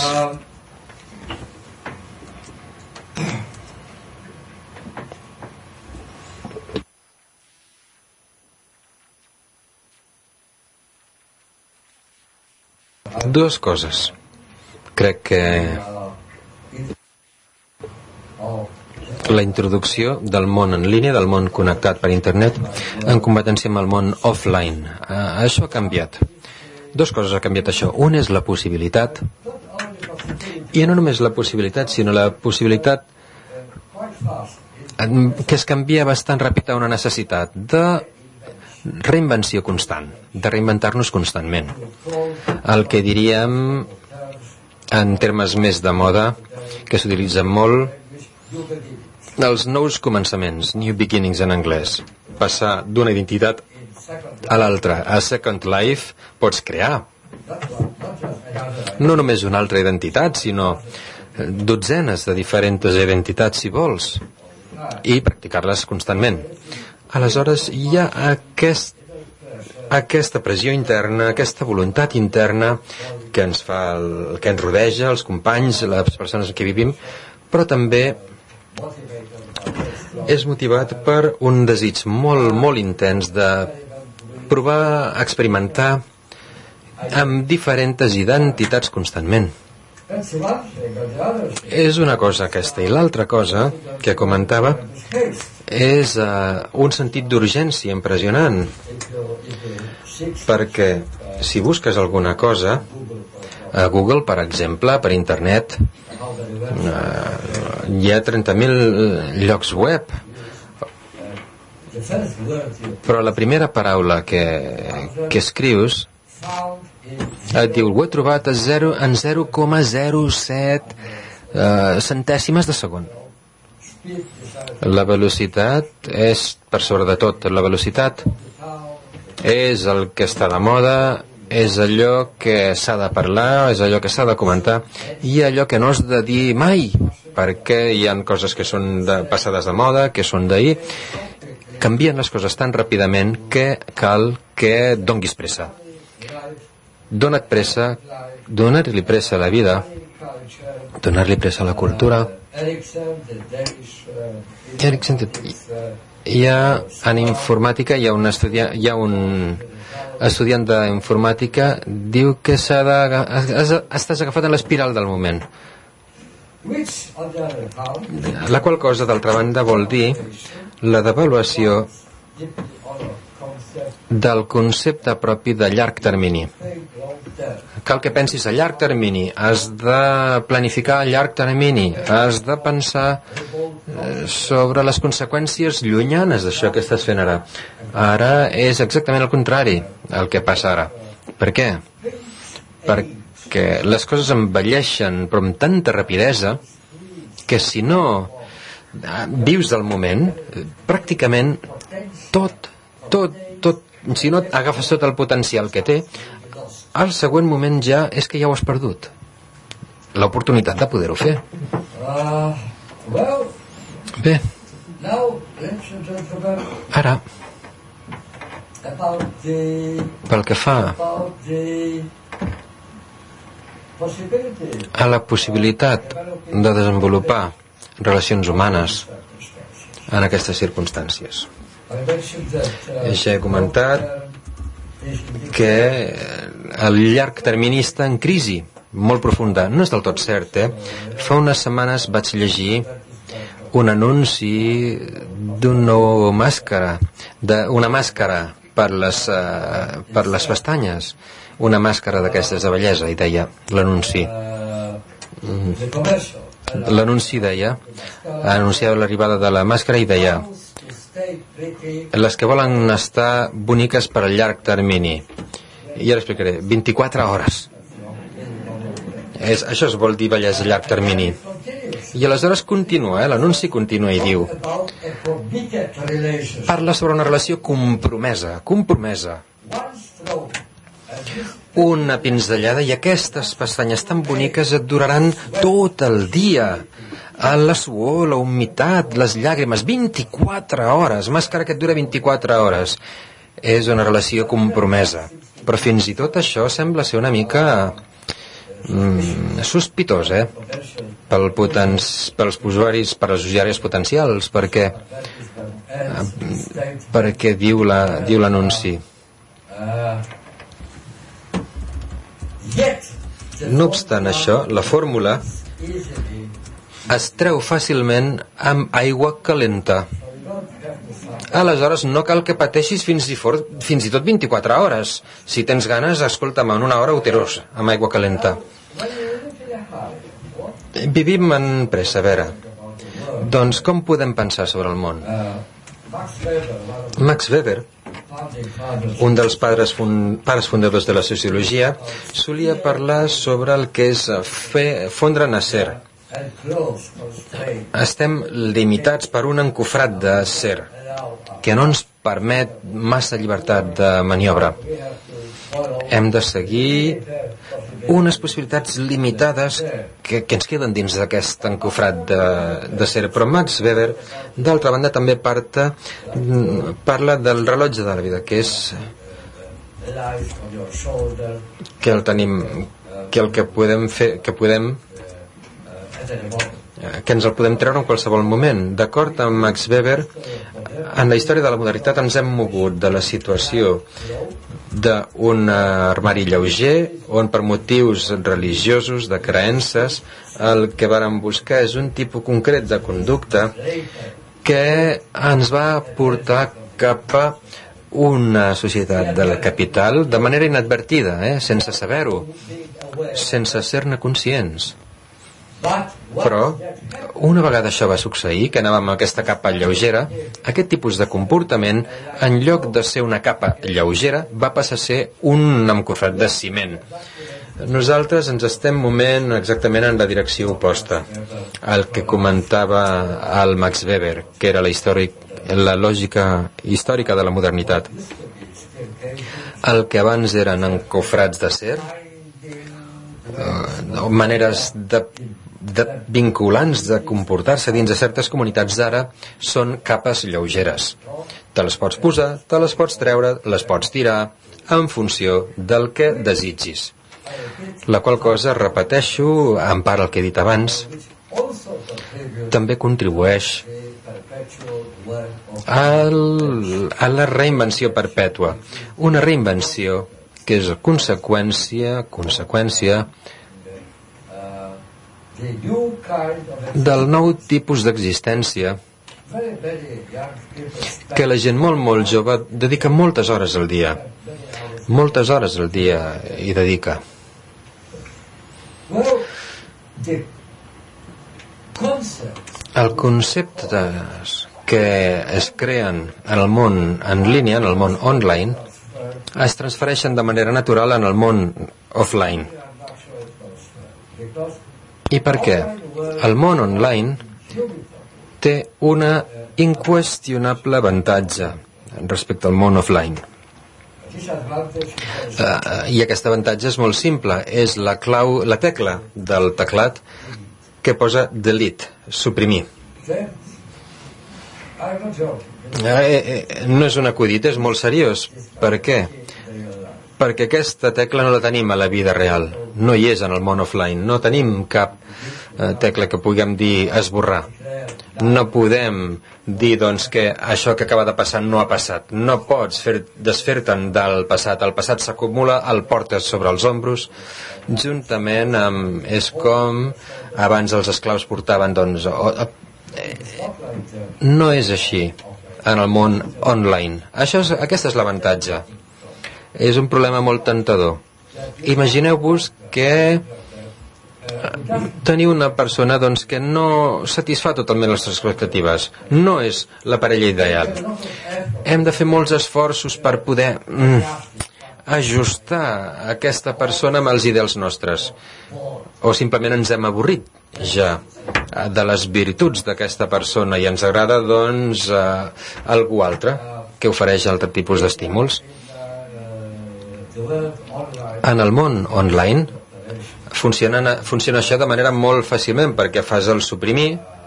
Dues coses. Crec que la introducció del món en línia, del món connectat per internet, en competència amb el món offline. Uh, això ha canviat. Dos coses ha canviat això. Un és la possibilitat, i no només la possibilitat, sinó la possibilitat que es canvia bastant ràpid a una necessitat de reinvenció constant, de reinventar-nos constantment. El que diríem en termes més de moda, que s'utilitzen molt, els nous començaments, new beginnings en anglès. Passar d'una identitat a l'altra, a Second Life, pots crear no només una altra identitat, sinó dotzenes de diferents identitats, si vols, i practicar-les constantment. Aleshores hi ha aquest, aquesta pressió interna, aquesta voluntat interna que ens fa el, que ens rodeja, els companys, les persones amb qui vivim, però també és motivat per un desig molt, molt intens de provar, experimentar amb diferents identitats constantment. És una cosa aquesta. I l'altra cosa que comentava és uh, un sentit d'urgència impressionant, perquè si busques alguna cosa a Google, per exemple, per internet, uh, hi ha trenta mil llocs web, però la primera paraula que, que escrius et diu, ho he trobat a zero, en zero coma zero set uh, centèsimes de segon. La velocitat és per sobre de tot. La velocitat és el que està de moda, és allò que s'ha de parlar, és allò que s'ha de comentar, i allò que no has de dir mai, perquè hi ha coses que són de, passades de moda, que són d'ahir. Canvien les coses tan ràpidament que cal que donguis pressa. Dona't pressa, donar-li pressa a la vida, donar-li pressa a la cultura. Erikson, hi ha en informàtica, hi ha un estudiant, hi ha un estudiant d'informàtica, diu que s'ha de, estàs agafat en l'espiral del moment. La qual cosa, d'altra banda, vol dir la devaluació del concepte propi de llarg termini. Cal que pensis a llarg termini, has de planificar a llarg termini, has de pensar sobre les conseqüències llunyanes d'això que estàs fent ara. Ara és exactament el contrari, el que passa ara. Per què? Perquè les coses envelleixen, però amb tanta rapidesa, que si no vius del moment, pràcticament tot, tot, tot, si no agafes tot el potencial que té, al següent moment ja és que ja ho has perdut, l'oportunitat de poder-ho fer. Bé, ara, pel que fa a la possibilitat de desenvolupar relacions humanes en aquestes circumstàncies, ja he comentat que el llarg terminista en crisi molt profunda no és del tot cert, eh? Fa unes setmanes vaig llegir un anunci d'una nova màscara, d'una màscara per les, uh, per les pestanyes, una màscara d'aquestes de bellesa, i deia l'anunci. Mm. L'anunci deia, anunciava l'arribada de la màscara i deia: les que volen estar boniques per al llarg termini. I ara explicaré, vint-i-quatre hores. És, això es vol dir bellesa a llarg termini. I aleshores continua, eh? L'anunci continua i diu: parla sobre una relació compromesa, compromesa. Una pinzellada i aquestes pestanyes tan boniques et duraran tot el dia. A la suor, la humitat, les llàgrimes, vint-i-quatre hores, màscara que et dura vint-i-quatre hores. És una relació compromesa. Però fins i tot això sembla ser una mica mm, sospitós, eh? Pel potens, pels usuaris, per als usuaris potencials, perquè perquè diu la, diu l'anunci. No obstant això, la fórmula es treu fàcilment amb aigua calenta. Aleshores no cal que pateixis fins i, for, fins i tot vint-i-quatre hores. Si tens ganes, escolta'm, en una hora ho tirós amb aigua calenta. Vivim en pressa, a veure. Doncs com podem pensar sobre el món? Max Weber, un dels pares, fund, pares fundadors de la sociologia, solia parlar sobre el que és fer, fondre nacer. Estem limitats per un encofrat d'acer que no ens permet massa llibertat de maniobra. Hem de seguir unes possibilitats limitades que, que ens queden dins d'aquest encofrat d'acer. Però Max Weber, d'altra banda, també parta, parla del rellotge de la vida, que és que el tenim, que el que podem fer, que podem que ens el podem treure en qualsevol moment. D'acord amb Max Weber, en la història de la modernitat ens hem mogut de la situació d'un armari lleuger on per motius religiosos, de creences, el que vàrem buscar és un tipus concret de conducta que ens va portar cap a una societat del capital de manera inadvertida, eh? Sense saber-ho, sense ser-ne conscients. Però una vegada això va succeir, que anàvem amb aquesta capa lleugera, aquest tipus de comportament, en lloc de ser una capa lleugera, va passar a ser un encofrat de ciment. Nosaltres ens estem movent exactament en la direcció oposta al que comentava el Max Weber, que era la, històric, la lògica històrica de la modernitat. El que abans eren encofrats d'acer, eh, maneres de de vinculants de comportar-se dins de certes comunitats, ara són capes lleugeres. Te les pots posar, te les pots treure, les pots tirar en funció del que desitgis. La qual cosa, repeteixo, en part el que he dit abans, també contribueix al, a la reinvenció perpètua. Una reinvenció que és conseqüència, conseqüència del nou tipus d'existència que la gent molt molt jove dedica moltes hores al dia, moltes hores al dia hi dedica. Els conceptes que es creen en el món en línia, en el món online, es transfereixen de manera natural en el món offline. I per què? El món online té una inqüestionable avantatge respecte al món offline. Uh, I aquest avantatge és molt simple. És la clau, la tecla del teclat que posa delete, suprimir. Uh, eh, eh, no és un acudit, és molt seriós. Per què? Perquè aquesta tecla no la tenim a la vida real. No hi és en el món offline. No tenim cap uh, tecla que puguem dir esborrar. No podem dir doncs que això que acaba de passar no ha passat. No pots fer, desfer-te'n del passat. El passat s'acumula, el portes sobre els ombros, juntament amb... És com abans els esclaus portaven, doncs... O, eh, no és així en el món online. Això és, aquest és l'avantatge. És un problema molt tentador. Imagineu-vos que teniu una persona doncs, que no satisfà totalment les expectatives. No és la parella ideal. Hem de fer molts esforços per poder mm, ajustar aquesta persona amb els ideals nostres. O simplement ens hem avorrit ja de les virtuts d'aquesta persona i ens agrada doncs eh, algú altre que ofereix altre tipus d'estímuls. En el món online funciona, funciona això de manera molt fàcilment, perquè fas el suprimir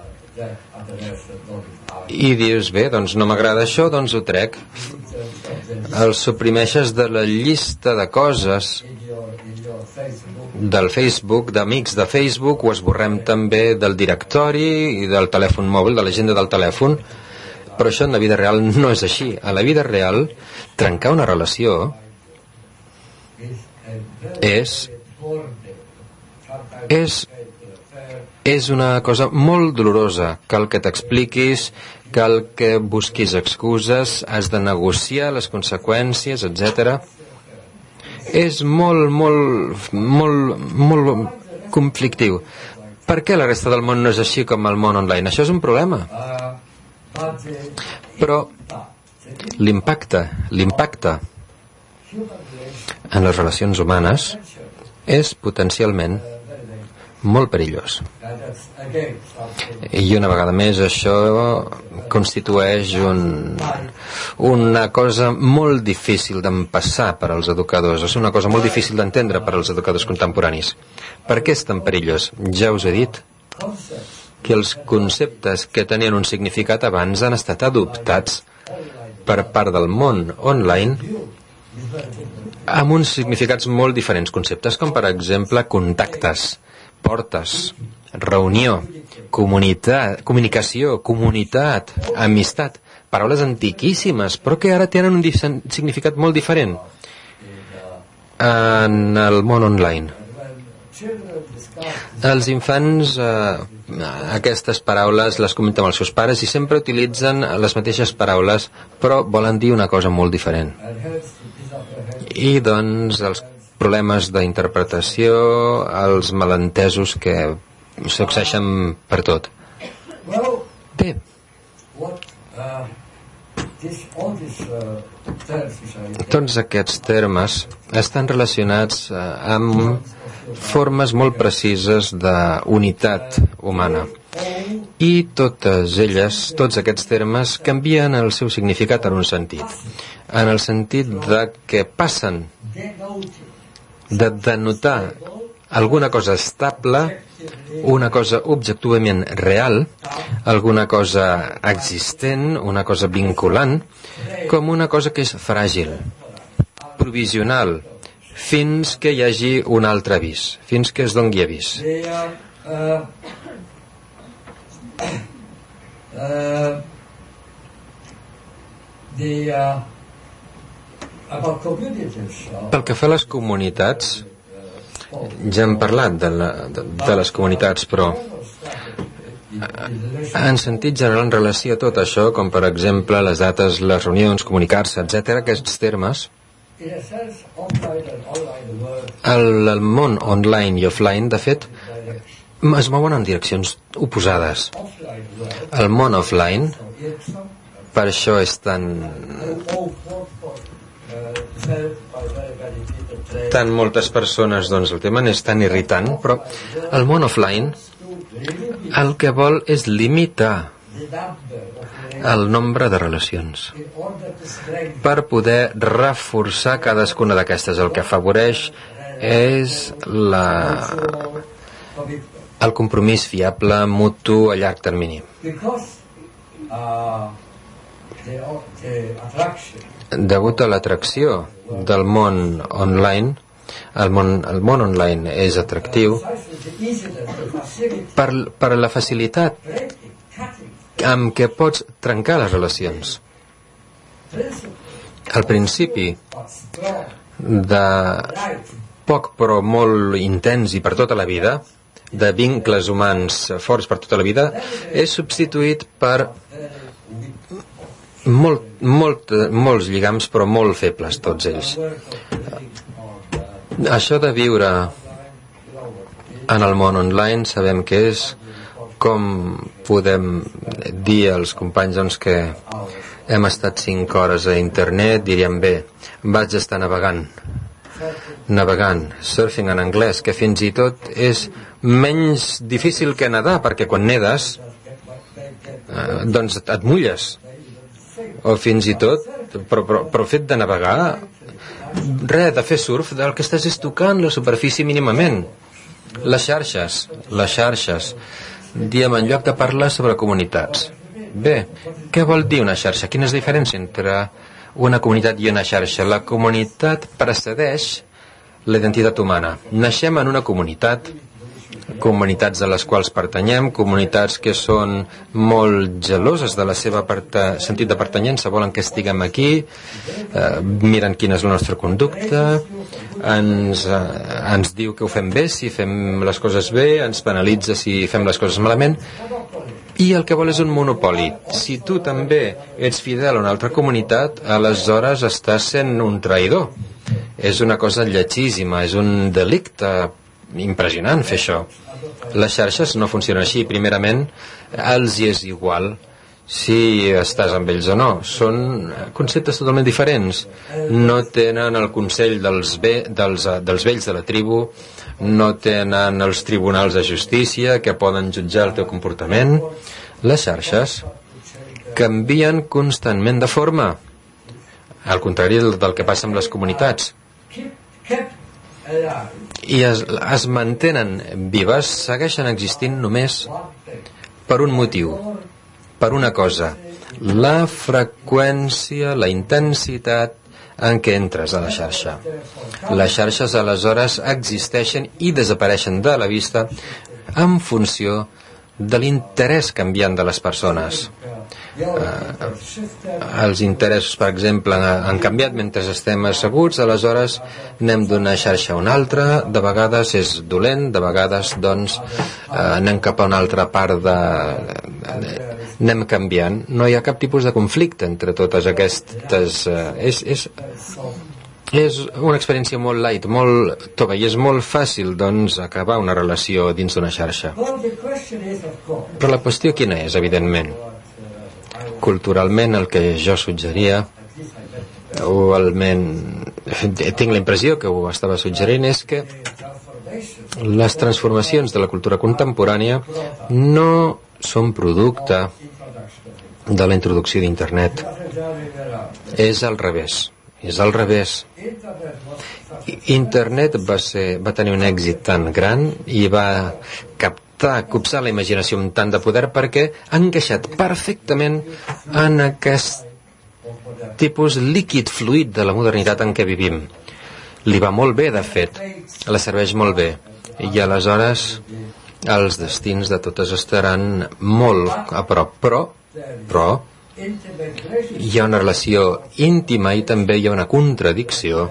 i dius, bé, doncs no m'agrada això, doncs ho trec. El suprimeixes de la llista de coses del Facebook, d'amics de Facebook, ho esborrem també del directori i del telèfon mòbil, de l'agenda del telèfon. Però això en la vida real no és així. A la vida real, trencar una relació és és és una cosa molt dolorosa. Cal que t'expliquis, cal que busquis excuses, has de negociar les conseqüències, etcètera. És molt, molt, molt, molt conflictiu. Per què la resta del món no és així com el món online? Això és un problema. Però l'impacte, l'impacte en les relacions humanes és potencialment molt perillós. I una vegada més això constitueix un, una cosa molt difícil d'empassar per als educadors. És una cosa molt difícil d'entendre per als educadors contemporanis. Per què és tan perillós? Ja us he dit que els conceptes que tenien un significat abans han estat adoptats per part del món online amb uns significats molt diferents. Conceptes com, per exemple, contactes, portes, reunió, comunitat, comunicació, comunitat, amistat, paraules antiquíssimes, però que ara tenen un significat molt diferent en el món online. Els infants eh, aquestes paraules les comenten amb els seus pares i sempre utilitzen les mateixes paraules, però volen dir una cosa molt diferent. I doncs els problemes d'interpretació, els malentesos que succeeixen per tot. Bé, tots aquests termes estan relacionats amb formes molt precises d'unitat humana. I totes elles, tots aquests termes, canvien el seu significat en un sentit. En el sentit de que passen de denotar alguna cosa estable, una cosa objectivament real, alguna cosa existent, una cosa vinculant, com una cosa que és fràgil, provisional, fins que hi hagi un altre avís, fins que es doni avís. Pel que fa a les comunitats, ja hem parlat de, la, de, de les comunitats, però en sentit general en relació a tot això, com per exemple les dates, les reunions, comunicar-se, etcètera, aquests termes, el, el món online i offline, de fet, es mouen en direccions oposades. El món offline, per això és tan... tant moltes persones, doncs el tema és tan irritant, però el món offline el que vol és limitar el nombre de relacions. Per poder reforçar cadascuna d'aquestes, el que afavoreix és la, el compromís fiable mutu a llarg termini. Degut a l'atracció del món online, el món, el món online és atractiu per, per la facilitat amb què pots trencar les relacions. Al principi de poc però molt intens i per tota la vida, de vincles humans forts per tota la vida, és substituït per molt, molt, molts lligams però molt febles tots ells. Això de viure en el món online sabem que és com podem dir als companys doncs, que hem estat cinc hores a internet, diríem bé, vaig estar navegant navegant, surfing en anglès, que fins i tot és menys difícil que nedar, perquè quan nedes eh, doncs et mulles, o fins i tot però, però, però el fet de navegar, res, de fer surf, del que estàs és tocant la superfície mínimament. Les xarxes, les xarxes, diem en lloc de parlar sobre comunitats. Bé, què vol dir una xarxa? Quina és la diferència entre una comunitat i una xarxa? La comunitat precedeix la identitat humana. Naixem en una comunitat, comunitats a les quals pertanyem, comunitats que són molt geloses de la seva sentit de pertanyença, volen que estiguem aquí, eh, miren quina és la nostra conducta, ens, eh, ens diu que ho fem bé si fem les coses bé, ens penalitza si fem les coses malament, i el que vol és un monopoli. Si tu també ets fidel a una altra comunitat, aleshores estàs sent un traïdor. És una cosa lletgíssima, és un delicte impressionant fer això. Les xarxes no funcionen així. Primerament, els hi és igual si estàs amb ells o no. Són conceptes totalment diferents. No tenen el consell dels, ve, dels, dels vells de la tribu, no tenen els tribunals de justícia que poden jutjar el teu comportament. Les xarxes canvien constantment de forma, al contrari del que passa amb les comunitats, i es, es mantenen vives, segueixen existint només per un motiu, per una cosa: la freqüència, la intensitat en què entres a la xarxa. Les xarxes aleshores existeixen i desapareixen de la vista en funció de l'interès canviant de les persones. Uh, els interessos, per exemple, han canviat mentre estem asseguts, aleshores anem d'una xarxa a una altra, de vegades és dolent, de vegades doncs uh, anem cap a una altra part de... anem canviant. No hi ha cap tipus de conflicte entre totes aquestes... Uh, és, és, és una experiència molt light, molt tova, i és molt fàcil doncs acabar una relació dins d'una xarxa. Però la qüestió quina és, evidentment? Culturalment el que jo suggeria, o almenys tinc la impressió que ho estava suggerint, és que les transformacions de la cultura contemporània no són producte de la introducció d'internet. És al revés. És al revés. Internet va, ser, va tenir un èxit tan gran i va captar, copsar la imaginació amb tant de poder perquè ha encaixat perfectament en aquest tipus líquid fluid de la modernitat en què vivim. Li va molt bé, de fet, la serveix molt bé, i aleshores els destins de totes estaran molt a prop, però, però hi ha una relació íntima i també hi ha una contradicció.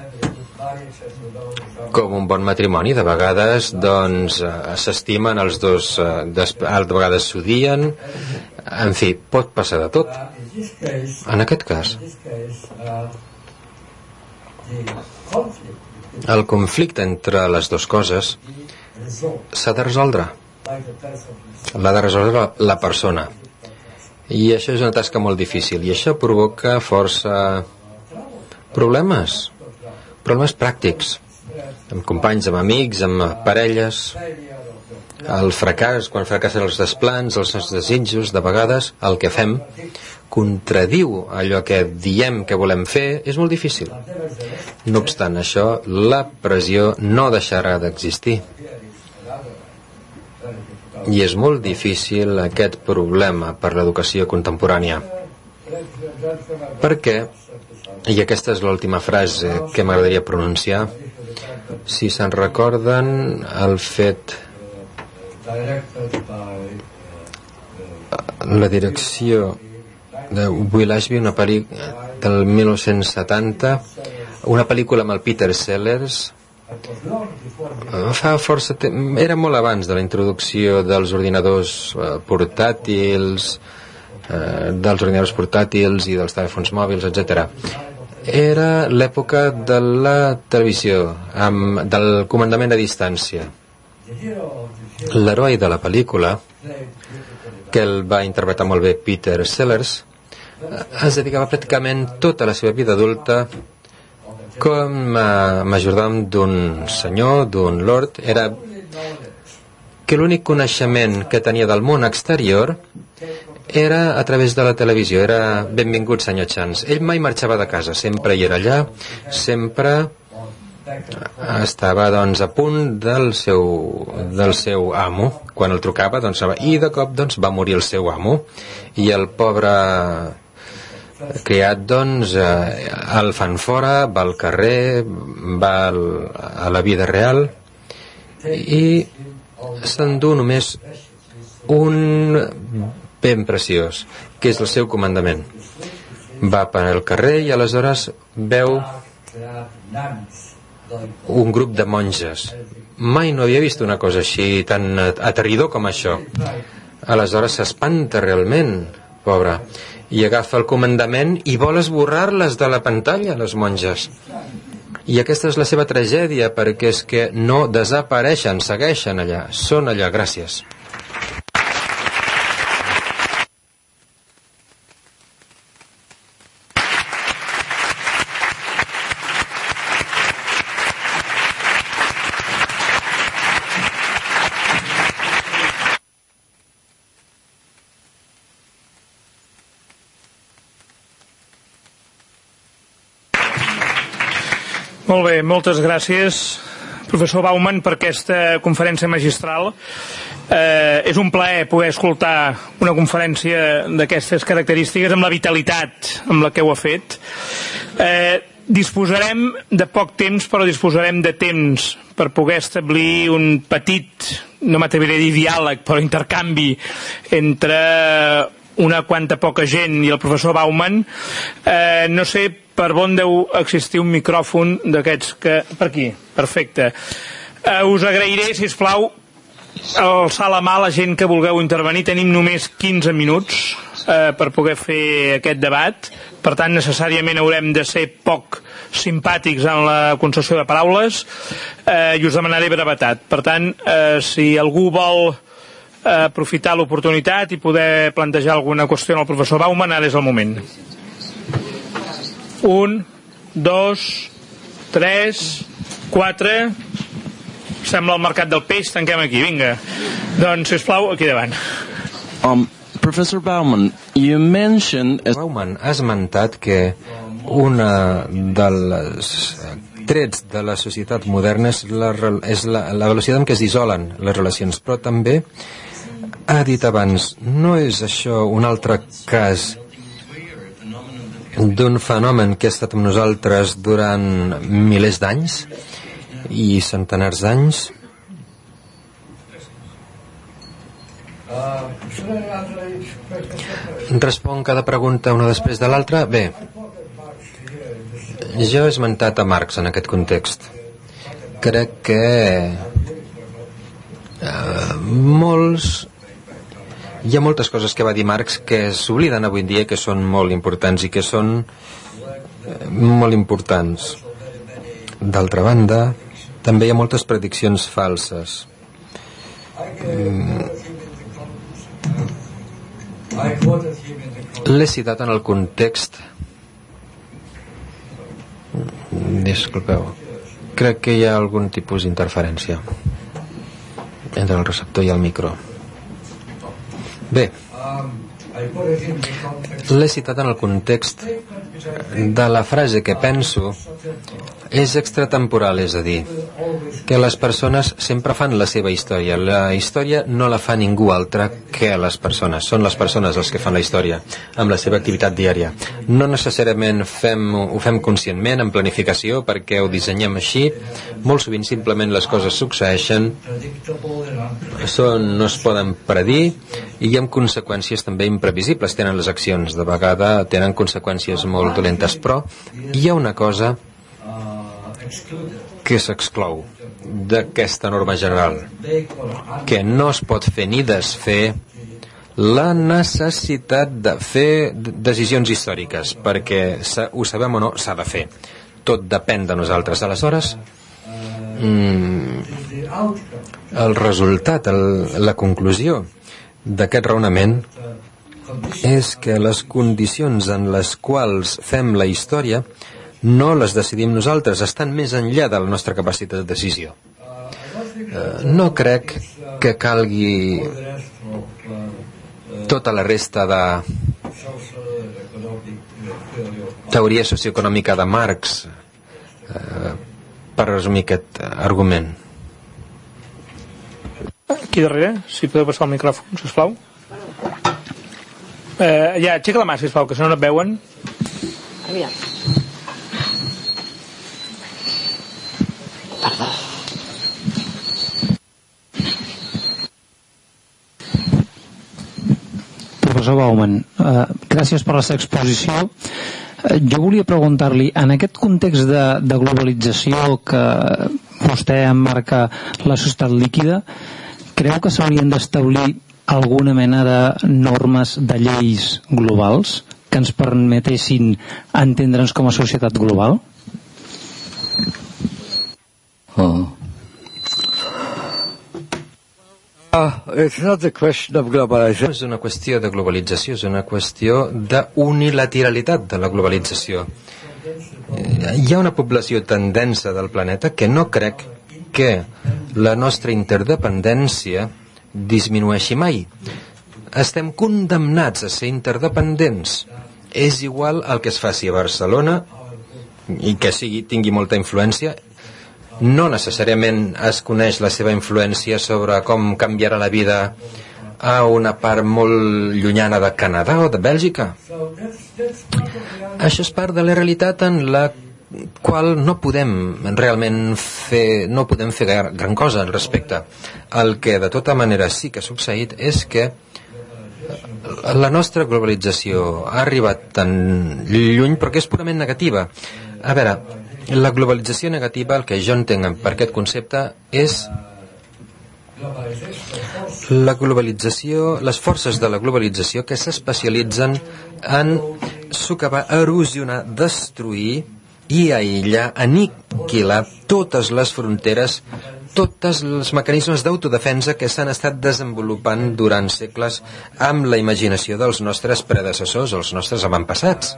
Com un bon matrimoni, de vegades doncs s'estimen els dos, de vegades s'odien, en fi, pot passar de tot. En aquest cas, el conflicte entre les dues coses s'ha de resoldre. L'ha de resoldre la persona. I això és una tasca molt difícil, i això provoca força problemes, problemes pràctics, amb companys, amb amics, amb parelles. el fracàs, quan fracassen els desplans, els nostres desitjos, de vegades el que fem contradiu allò que diem que volem fer, és molt difícil. No obstant això, la pressió no deixarà d'existir. I és molt difícil aquest problema per l'educació contemporània. Perquè, i aquesta és l'última frase que m'agradaria pronunciar, si se'n recorden el fet, la direcció de Will Ashby, una pel·lícula del mil nou-cents setanta, una pel·lícula amb el Peter Sellers, fa força temps, era molt abans de la introducció dels ordinadors eh, portàtils, eh, dels ordinadors portàtils i dels telèfons mòbils, etcètera. Era l'època de la televisió, amb, del comandament a distància. L'heroi de la pel·lícula, que el va interpretar molt bé Peter Sellers, es dedicava pràcticament tota la seva vida adulta com a majordom d'un senyor, d'un lord. Era que l'únic coneixement que tenia del món exterior era a través de la televisió. Era benvingut, senyor Chance. Ell mai marxava de casa, sempre hi era allà, sempre estava doncs a punt del seu, del seu amo. Quan el trucava, doncs, i de cop doncs, va morir el seu amo, i el pobre criat doncs eh, el fan fora, va al carrer, va al, a la vida real, i s'endú només un ben preciós, que és el seu comandament. Va per al carrer i aleshores veu un grup de monges. Mai no havia vist una cosa així tan aterridor com això. Aleshores s'espanta realment, pobre, i agafa el comandament i vol esborrar-les de la pantalla, les monges. I aquesta és la seva tragèdia, perquè és que no desapareixen, segueixen allà, són allà. Gràcies. Molt bé, moltes gràcies, professor Bauman, per aquesta conferència magistral. Eh, és un plaer poder escoltar una conferència d'aquestes característiques amb la vitalitat amb la que ho ha fet. Eh, disposarem de poc temps, però disposarem de temps per poder establir un petit, no m'atreviré a dir diàleg, però intercanvi entre una quanta poca gent i el professor Bauman. Eh, no sé per on deu existir un micròfon d'aquests que... Per aquí, perfecte. Eh, us agrairé, sisplau, alçar la mà a la gent que vulgueu intervenir. Tenim només quinze minuts eh, per poder fer aquest debat. Per tant, necessàriament haurem de ser poc simpàtics en la concessió de paraules eh, i us demanaré brevetat. Per tant, eh, si algú vol eh, aprofitar l'oportunitat i poder plantejar alguna qüestió al professor Bauman, ara és el moment. Un, dos, tres, quatre... Sembla el mercat del peix, tanquem aquí, vinga. Doncs, sisplau, aquí davant. Um, Professor Bauman, you mentioned... Bauman ha esmentat que una dels trets de la societat moderna és la, és la, la velocitat amb què es dissolen les relacions, però també ha dit abans, no és això un altre cas d'un fenomen que ha estat amb nosaltres durant milers d'anys i centenars d'anys? Respon cada pregunta una després de l'altra? Bé, jo he esmentat a Marx en aquest context. Crec que eh, molts hi ha moltes coses que va dir Marx que s'obliden avui en dia, que són molt importants i que són eh, molt importants. D'altra banda, també hi ha moltes prediccions falses. Mm. L'he citat en el context. Disculpeu. Crec que hi ha algun tipus d'interferència. entre el receptor i el micro. Bé, l'he citat en el context de la frase que penso és extratemporal, és a dir, que les persones sempre fan la seva història. La història no la fa ningú altre que les persones. Són les persones els que fan la història amb la seva activitat diària. No necessàriament fem, ho fem conscientment, amb planificació, perquè ho dissenyem així. Molt sovint simplement les coses succeeixen, són, no es poden predir, i hi ha conseqüències també imprevisibles. Tenen les accions, de vegada tenen conseqüències molt dolentes, però hi ha una cosa que s'exclou d'aquesta norma general, que no es pot fer ni desfer la necessitat de fer decisions històriques, perquè ho sabem o no, s'ha de fer. Tot depèn de nosaltres. Aleshores, mm, el resultat, el, la conclusió d'aquest raonament és que les condicions en les quals fem la història no les decidim nosaltres, estan més enllà de la nostra capacitat de decisió. Eh, no crec que calgui tota la resta de teoria socioeconòmica de Marx eh, per resumir aquest argument. Aquí darrere, si podeu passar el micròfon, sisplau. Eh, ja, aixeca la mà, sisplau, que si no no et veuen. Aviam. Perdó. Professor Bauman, eh, gràcies per la seva exposició. Eh, jo volia preguntar-li, en aquest context de, de globalització que vostè emmarca la societat líquida, creu que s'haurien d'establir alguna mena de normes, de lleis globals que ens permetessin entendre'ns com a societat global? Oh. Uh, it's not a question of globalization. No és una qüestió de globalització, és una qüestió d'unilateralitat de la globalització. Hi ha una població tan densa del planeta que no crec que la nostra interdependència disminueixi mai. Estem condemnats a ser interdependents. És igual el que es faci a Barcelona i que sigui, tingui molta influència. No necessàriament es coneix la seva influència sobre com canviarà la vida a una part molt llunyana de Canadà o de Bèlgica. Això és part de la realitat en la qual no podem realment fer, no podem fer gran cosa al respecte. El que de tota manera sí que ha succeït és que la nostra globalització ha arribat tan lluny, però que és purament negativa. A veure, la globalització negativa, el que jo entenc per aquest concepte, és la globalització, les forces de la globalització que s'especialitzen en socavar, erosionar, destruir i aïllar, aniquilar totes les fronteres, tots els mecanismes d'autodefensa que s'han estat desenvolupant durant segles amb la imaginació dels nostres predecessors, els nostres avantpassats.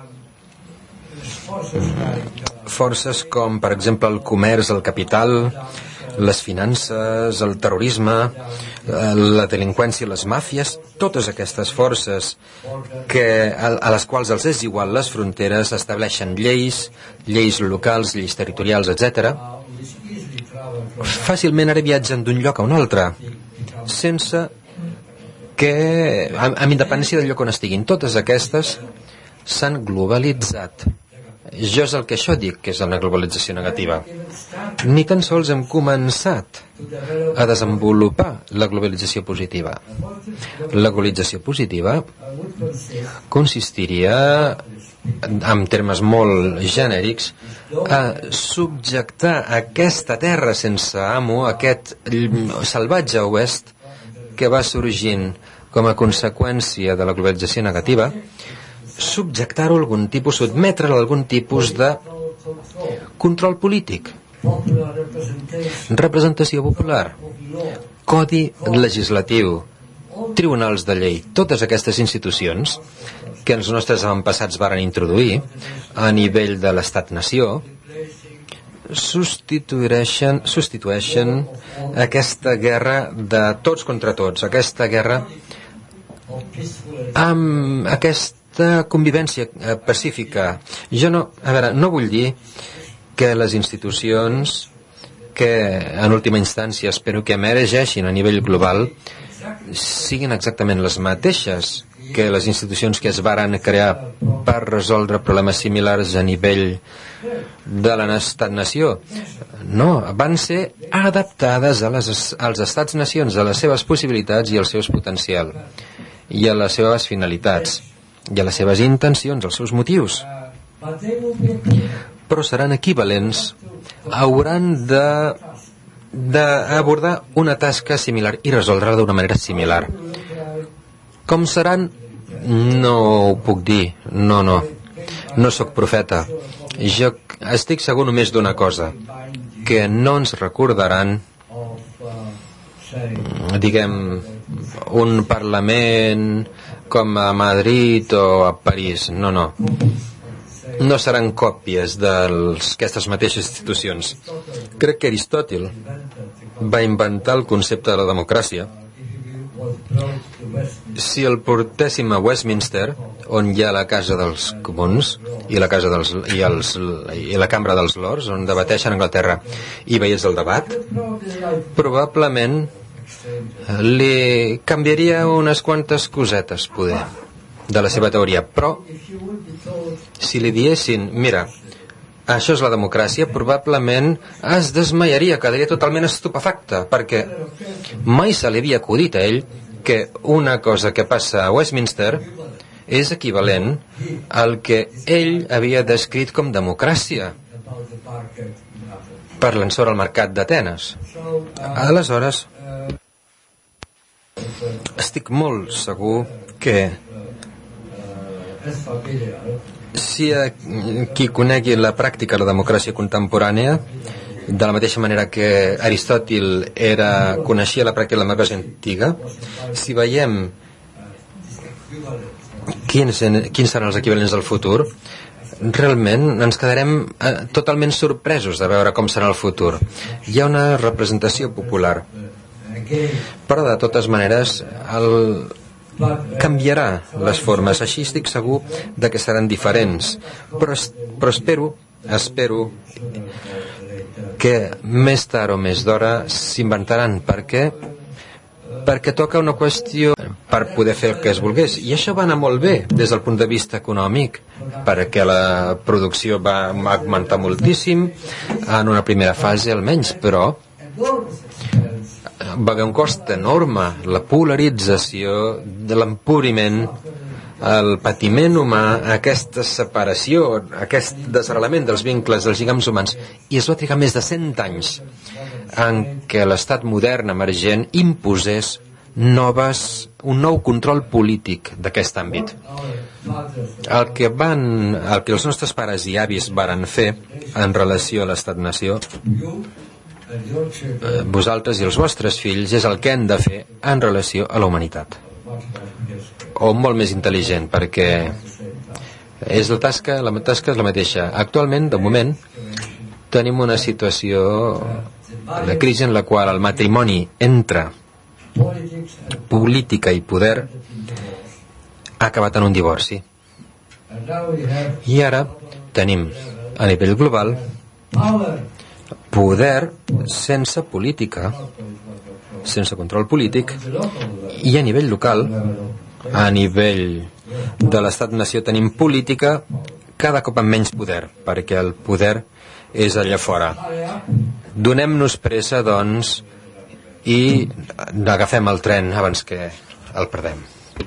Forces com, per exemple, el comerç, el capital, les finances, el terrorisme, la delinqüència, les màfies, totes aquestes forces que, a les quals els és igual les fronteres, estableixen lleis, lleis locals, lleis territorials, etcètera. Fàcilment ara viatgen d'un lloc a un altre, sense que, amb independència del lloc on estiguin. Totes aquestes s'han globalitzat. Jo és el que això dic, que és una globalització negativa. Ni tan sols hem començat a desenvolupar la globalització positiva. La globalització positiva consistiria, en termes molt genèrics, a subjectar aquesta terra sense amo, aquest salvatge oest que va sorgint com a conseqüència de la globalització negativa, subjectar-ho a algun tipus, sotmetre-lo a algun tipus de control polític, representació popular, codi legislatiu, tribunals de llei, totes aquestes institucions que els nostres avantpassats varen introduir a nivell de l'estat-nació, substitueixen, substitueixen aquesta guerra de tots contra tots, aquesta guerra amb aquesta convivència pacífica. Jo no, a veure, no vull dir que les institucions que en última instància espero que emergeixin a nivell global siguin exactament les mateixes que les institucions que es varen crear per resoldre problemes similars a nivell de l'estat-nació. No, van ser adaptades a les, als estats-nacions, a les seves possibilitats i al seu potencial, i a les seves finalitats, i a les seves intencions, als seus motius. Però seran equivalents, hauran de d'abordar una tasca similar i resoldre-la d'una manera similar. Com seran? No ho puc dir, no, no no sóc profeta. Jo estic segur només d'una cosa, que no ens recordaran, diguem, un parlament com a Madrid o a París. No, no no seran còpies d'aquestes mateixes institucions. Crec que Aristòtil va inventar el concepte de la democràcia. Si el portéssim a Westminster, on hi ha la Casa dels Comuns i la, casa dels, i els, i la Cambra dels Lords, on debateixen a Anglaterra, i veies el debat, probablement li canviaria unes quantes cosetes, poder, de la seva teoria. Però si li diessin, mira, això és la democràcia, probablement es desmaiaria, quedaria totalment estupefacte, perquè mai se li havia acudit a ell que una cosa que passa a Westminster és equivalent al que ell havia descrit com democràcia, parlant sobre el mercat d'Atenes. Aleshores, estic molt segur que si qui conegui la pràctica de la democràcia contemporània, de la mateixa manera que Aristòtil era, coneixia la pràctica de la democràcia antiga, si veiem quins, quins seran els equivalents del futur, realment ens quedarem eh, totalment sorpresos de veure com serà el futur. Hi ha una representació popular, però de totes maneres el canviarà les formes. Així estic segur de que seran diferents, però, però espero espero que més tard o més d'hora s'inventaran. Per què? Perquè toca una qüestió per poder fer el que es volgués, i això va anar molt bé des del punt de vista econòmic, perquè la producció va augmentar moltíssim en una primera fase almenys, però va haver un cost enorme, la polarització, de l'empobriment, el patiment humà, aquesta separació, aquest desarrelament dels vincles dels lligams humans, i es va trigar més de cent anys en què l'estat modern emergent imposés noves, un nou control polític d'aquest àmbit. El que van, el que els nostres pares i avis varen fer en relació a l'estat-nació, vosaltres i els vostres fills, és el que hem de fer en relació a la humanitat, o molt més intel·ligent, perquè és la tasca, la tasca és la mateixa. Actualment, de moment, tenim una situació de crisi en la qual el matrimoni entre política i poder ha acabat en un divorci, i ara tenim a nivell global poder sense política, sense control polític, i a nivell local, a nivell de l'estat-nació, tenim política cada cop amb menys poder, perquè el poder és allà fora. Donem-nos pressa, doncs, i agafem el tren abans que el perdem.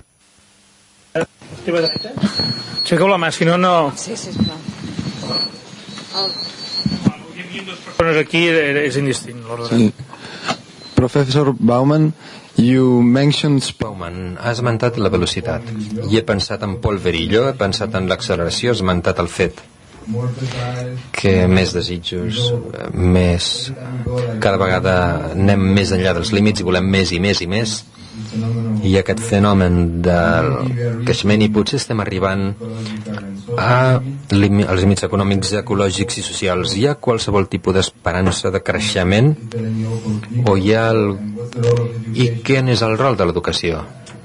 Aixequeu la mà, si no, no... Sí, sisplau. El... persones aquí és indistint l'ordre. Sí. Professor Bauman, you mentioned... Bauman ha esmentat la velocitat, i he pensat en Paul Virilio, he pensat en l'acceleració, he esmentat el fet que més desitjos, més, cada vegada anem més enllà dels límits i volem més i més i més, i aquest fenomen del creixement, i potser estem arribant a limi- als límits econòmics, ecològics i socials. Hi ha qualsevol tipus d'esperança de creixement o hi ha el... I quin és el rol de l'educació?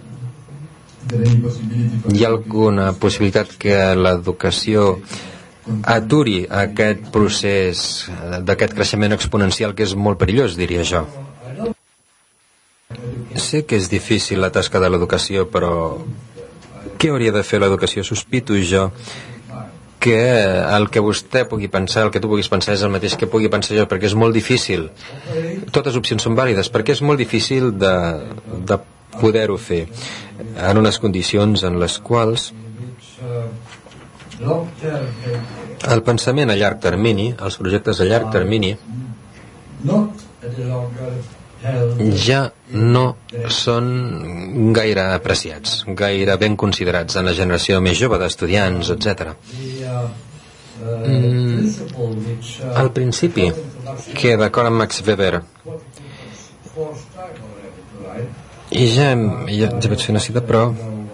Hi ha alguna possibilitat que l'educació aturi aquest procés d'aquest creixement exponencial que és molt perillós, diria jo? Sé que és difícil la tasca de l'educació, però què hauria de fer l'educació? Sospito jo que el que vostè pugui pensar, el que tu puguis pensar és el mateix que pugui pensar jo, perquè és molt difícil. Totes opcions són vàlides, perquè és molt difícil de, de poder-ho fer en unes condicions en les quals el pensament a llarg termini, els projectes a llarg termini, ja no són gaire apreciats, gaire ben considerats en la generació més jove d'estudiants, etcètera. Mm, al principi, que d'acord amb Max Weber, i ja, ja, ja vaig fer una cita, però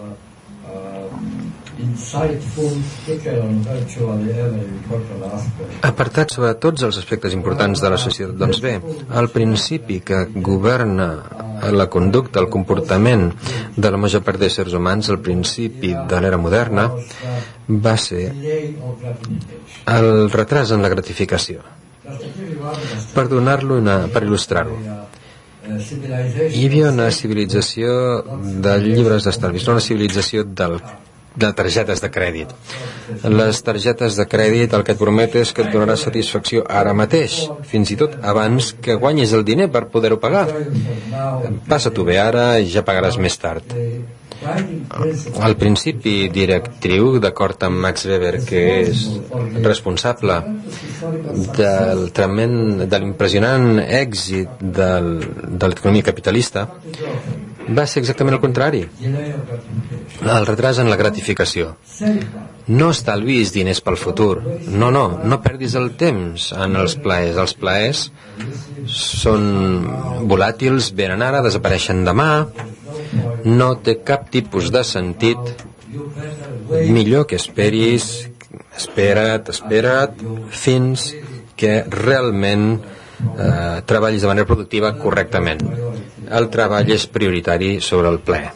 apartat sobre tots els aspectes importants de la societat. Doncs bé, el principi que governa la conducta, el comportament de la major part d'éssers humans, el principi de l'era moderna, va ser el retras en la gratificació. Per donar-lo una, per il·lustrar-ho, hi havia una civilització de llibres d'estalvis, no una civilització del de targetes de crèdit. Les targetes de crèdit el que et promet és que et donarà satisfacció ara mateix, fins i tot abans que guanyis el diner per poder-ho pagar. Passa-t'ho bé ara i ja pagaràs més tard. El principi directriu, d'acord amb Max Weber, que és responsable del tremend, de l'impressionant èxit del, de l'economia capitalista, va ser exactament el contrari. El retras en la gratificació. No estalvis diners pel futur. No, no, no perdis el temps en els plaers. Els plaers són volàtils, venen ara, desapareixen demà, no té cap tipus de sentit. Millor que esperis, espera't, espera't, fins que realment eh, treballis de manera productiva correctament. El treball és prioritari sobre el plaer.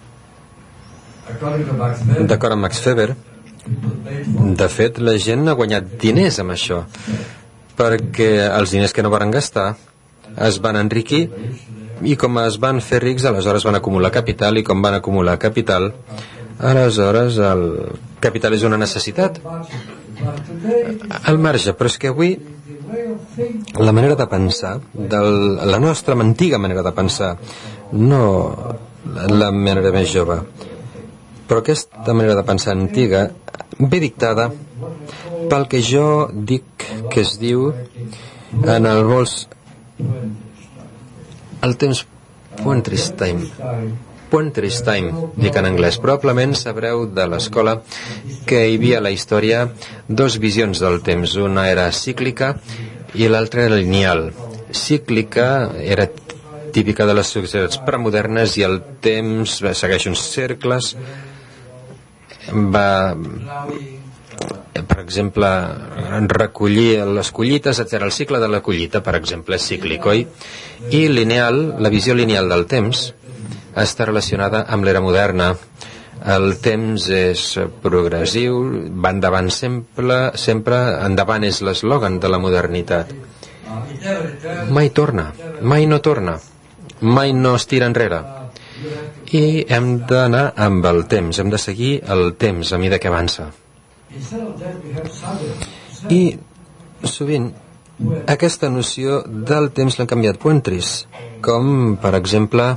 D'acord amb Max Weber, de fet, la gent ha guanyat diners amb això, perquè els diners que no van gastar es van enriquir, i com es van fer rics, aleshores van acumular capital, i com van acumular capital, aleshores el capital és una necessitat al marge. Però és que avui la manera de pensar, del, la nostra antiga manera de pensar, no la manera més jove, però aquesta manera de pensar antiga ve dictada pel que jo dic que es diu en el vols el temps Pointris Time. Pointris Time, dic en anglès. Probablement sabreu de l'escola que hi havia a la història dos visions del temps. Una era cíclica i l'altra era lineal. Cíclica era típica de les societats premodernes i el temps segueix uns cercles, va, per exemple, recollir les collites, etcètera. El cicle de la collita, per exemple, és cíclic, oi? I lineal, la visió lineal del temps està relacionada amb l'era moderna. El temps és progressiu, va endavant sempre, sempre endavant és l'eslògan de la modernitat. Mai torna, mai no torna, mai no es tira enrere. I hem d'anar amb el temps, hem de seguir el temps a mesura que avança. I sovint aquesta noció del temps l'han canviat Pointris, com per exemple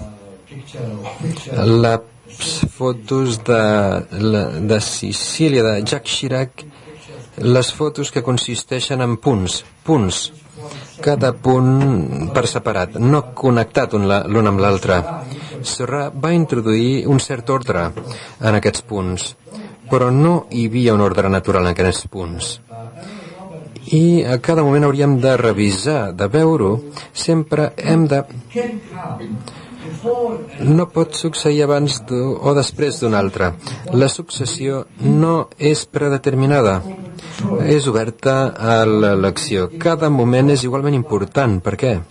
les fotos de, de Sicília, de Jacques Chirac, les fotos que consisteixen en punts, punts, cada punt per separat, no connectat l'un amb l'altre. Seurat va introduir un cert ordre en aquests punts, però no hi havia un ordre natural en aquests punts. I a cada moment hauríem de revisar, de veure-ho, sempre hem de no pot succeir abans o després d'un altre. La successió no és predeterminada, és oberta a l'elecció. Cada moment és igualment important. Per què?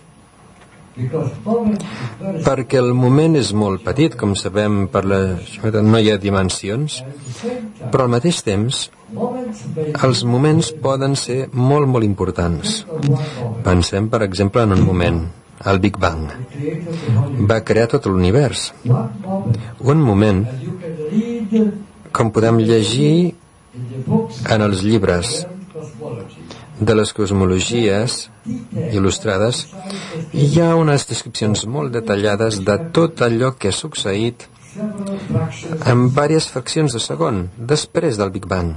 Perquè el moment és molt petit, com sabem, per la... no hi ha dimensions, però al mateix temps els moments poden ser molt, molt importants. Pensem, per exemple, en un moment, el Big Bang. Va crear tot l'univers. Un moment, com podem llegir en els llibres de les cosmologies il·lustrades, hi ha unes descripcions molt detallades de tot allò que ha succeït en diverses fraccions de segon després del Big Bang.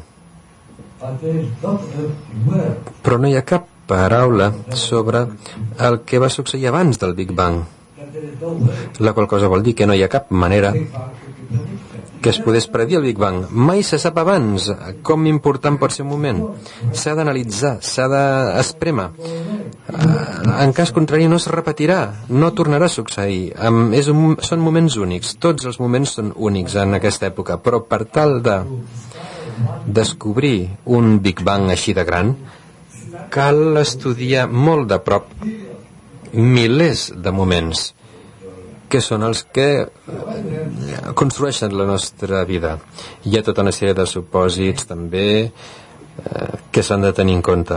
Però no hi ha cap paraula sobre el que va succeir abans del Big Bang, la qual cosa vol dir que no hi ha cap manera que es podés predir el Big Bang. Mai se sap abans com important pot ser un moment. S'ha d'analitzar, s'ha d'esprémer. En cas contrari no es repetirà, no tornarà a succeir. És un, són moments únics, tots els moments són únics en aquesta època, però per tal de descobrir un Big Bang així de gran, cal estudiar molt de prop milers de moments, que són els que construeixen la nostra vida. Hi ha tota una sèrie de supòsits també eh, que s'han de tenir en compte.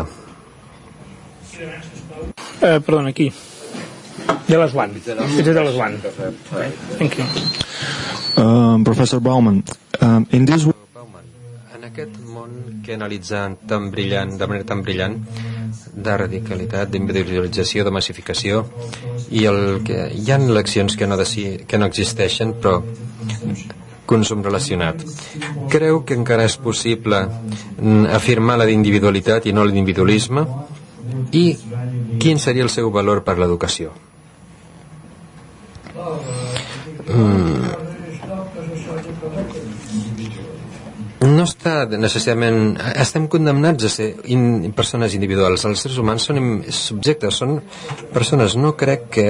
Uh, perdona, aquí. De les One. It's de les One. Thank you. Um, Professor Bauman, um, in this... En aquest món que analitzant tan brillant, de manera tan brillant, de radicalitat, d'individualització, de massificació, i el que hi ha eleccions que no, deci, que no existeixen, però consum relacionat. Creu que encara és possible afirmar la individualitat i no l'individualisme? I quin seria el seu valor per l'educació? Mm. No està necessàriament... Estem condemnats a ser in, persones individuals. Els éssers humans són subjectes, són persones. No crec que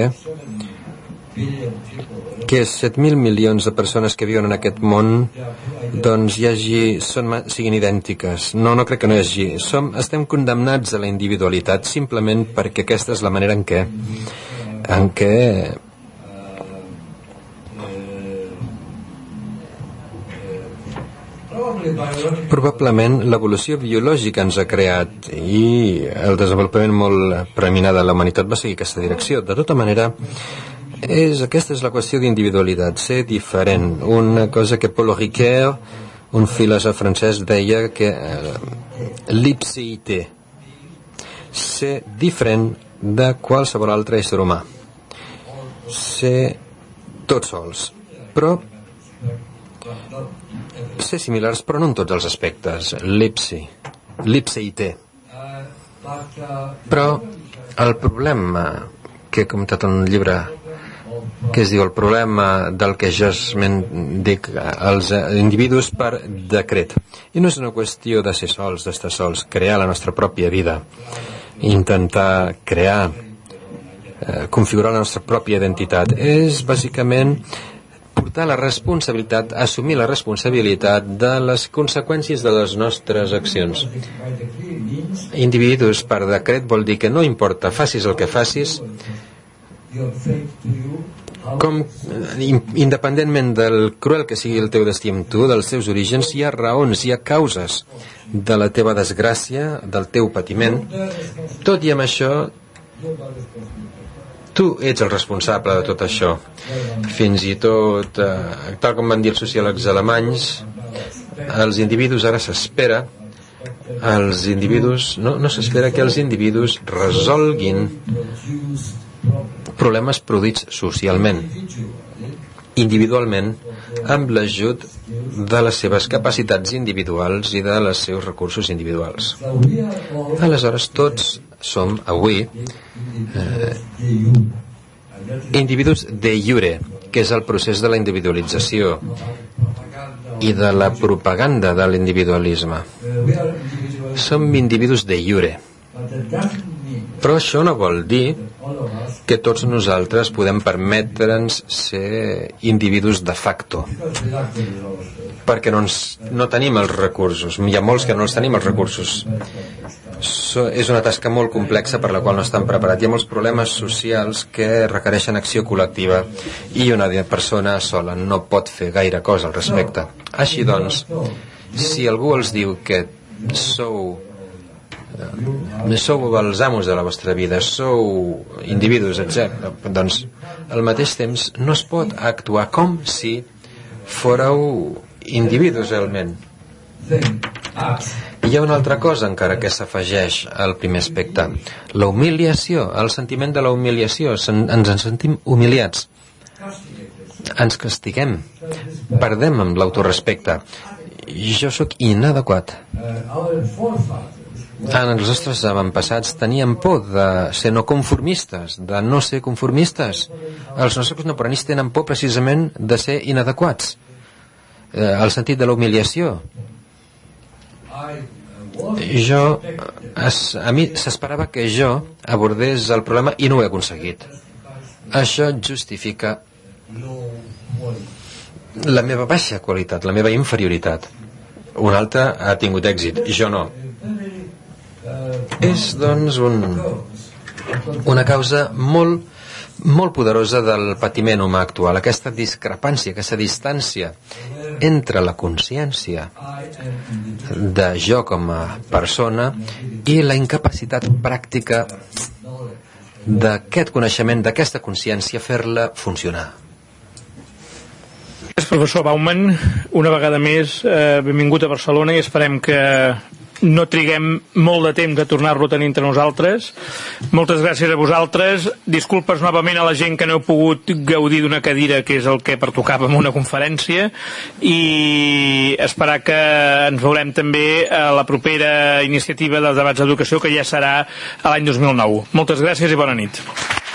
que set mil milions de persones que viuen en aquest món doncs hi hagi, són, siguin idèntiques. No, no crec que no hi hagi. Som, estem condemnats a la individualitat simplement perquè aquesta és la manera en què en què probablement l'evolució biològica ens ha creat i el desenvolupament molt preeminent de la humanitat va seguir aquesta direcció. De tota manera, és, aquesta és la qüestió d'individualitat, ser diferent. Una cosa que Paul Ricoeur, un filòsof francès, deia que eh, l'ipséité, ser diferent de qualsevol altre ésser humà, ser tots sols, però ser similars, però no en tots els aspectes. L'ipsi, l'ipséité. Però el problema que he comentat en un llibre que es diu el problema del que jo dic als individus per decret, i no és una qüestió de ser sols, d'estar sols, crear la nostra pròpia vida, intentar crear eh, configurar la nostra pròpia identitat, és bàsicament portar la responsabilitat, assumir la responsabilitat de les conseqüències de les nostres accions. Individus per decret vol dir que no importa, facis el que facis, com, independentment del cruel que sigui el teu destí amb tu, dels teus orígens, hi ha raons, hi ha causes de la teva desgràcia, del teu patiment. Tot i amb això, tu ets el responsable de tot això. Fins i tot, eh, tal com van dir els sociòlegs alemanys, els individus ara s'espera, els individus, no, no s'espera que els individus resolguin problemes produïts socialment, individualment, amb l'ajut de les seves capacitats individuals i de els seus recursos individuals. Aleshores, tots som avui eh, individus de iure, que és el procés de la individualització i de la propaganda de l'individualisme. Som individus de iure, Però això no vol dir que tots nosaltres podem permetre'ns ser individus de facto, perquè no, ens, no tenim els recursos. Hi ha molts que no els tenim els recursos. So, és una tasca molt complexa per la qual no estan preparats. Hi ha molts problemes socials que requereixen acció col·lectiva i una persona sola no pot fer gaire cosa al respecte. Així doncs, si algú els diu que sou sou els amos de la vostra vida, sou individus, etcètera, doncs al mateix temps no es pot actuar com si fóreu individus realment. Hi ha una altra cosa encara que s'afegeix al primer aspecte: la humiliació, el sentiment de la humiliació. Ens en sentim humiliats, ens castiguem, perdem amb l'autorespecte. Jo sóc inadequat. En els nostres avantpassats teníem por de ser no conformistes, de no ser conformistes. Els nostres contemporanis tenen por precisament de ser inadequats. Eh, el sentit de la humiliació. Jo, es, a mi s'esperava que jo abordés el problema i no ho he aconseguit. Això justifica la meva baixa qualitat, la meva inferioritat. Un altre ha tingut èxit, jo no. És, doncs, un, una causa molt, molt poderosa del patiment humà actual, aquesta discrepància, aquesta distància entre la consciència de jo com a persona i la incapacitat pràctica d'aquest coneixement, d'aquesta consciència, fer-la funcionar. Professor Bauman, una vegada més, eh, benvingut a Barcelona i esperem que no triguem molt de temps a tornar-lo a tenir entre nosaltres. Moltes gràcies a vosaltres. Disculpes novament a la gent que no heu pogut gaudir d'una cadira, que és el que pertocava en una conferència, i esperar que ens veurem també a la propera iniciativa dels debats d'educació, que ja serà a l'any dos mil nou. Moltes gràcies i bona nit.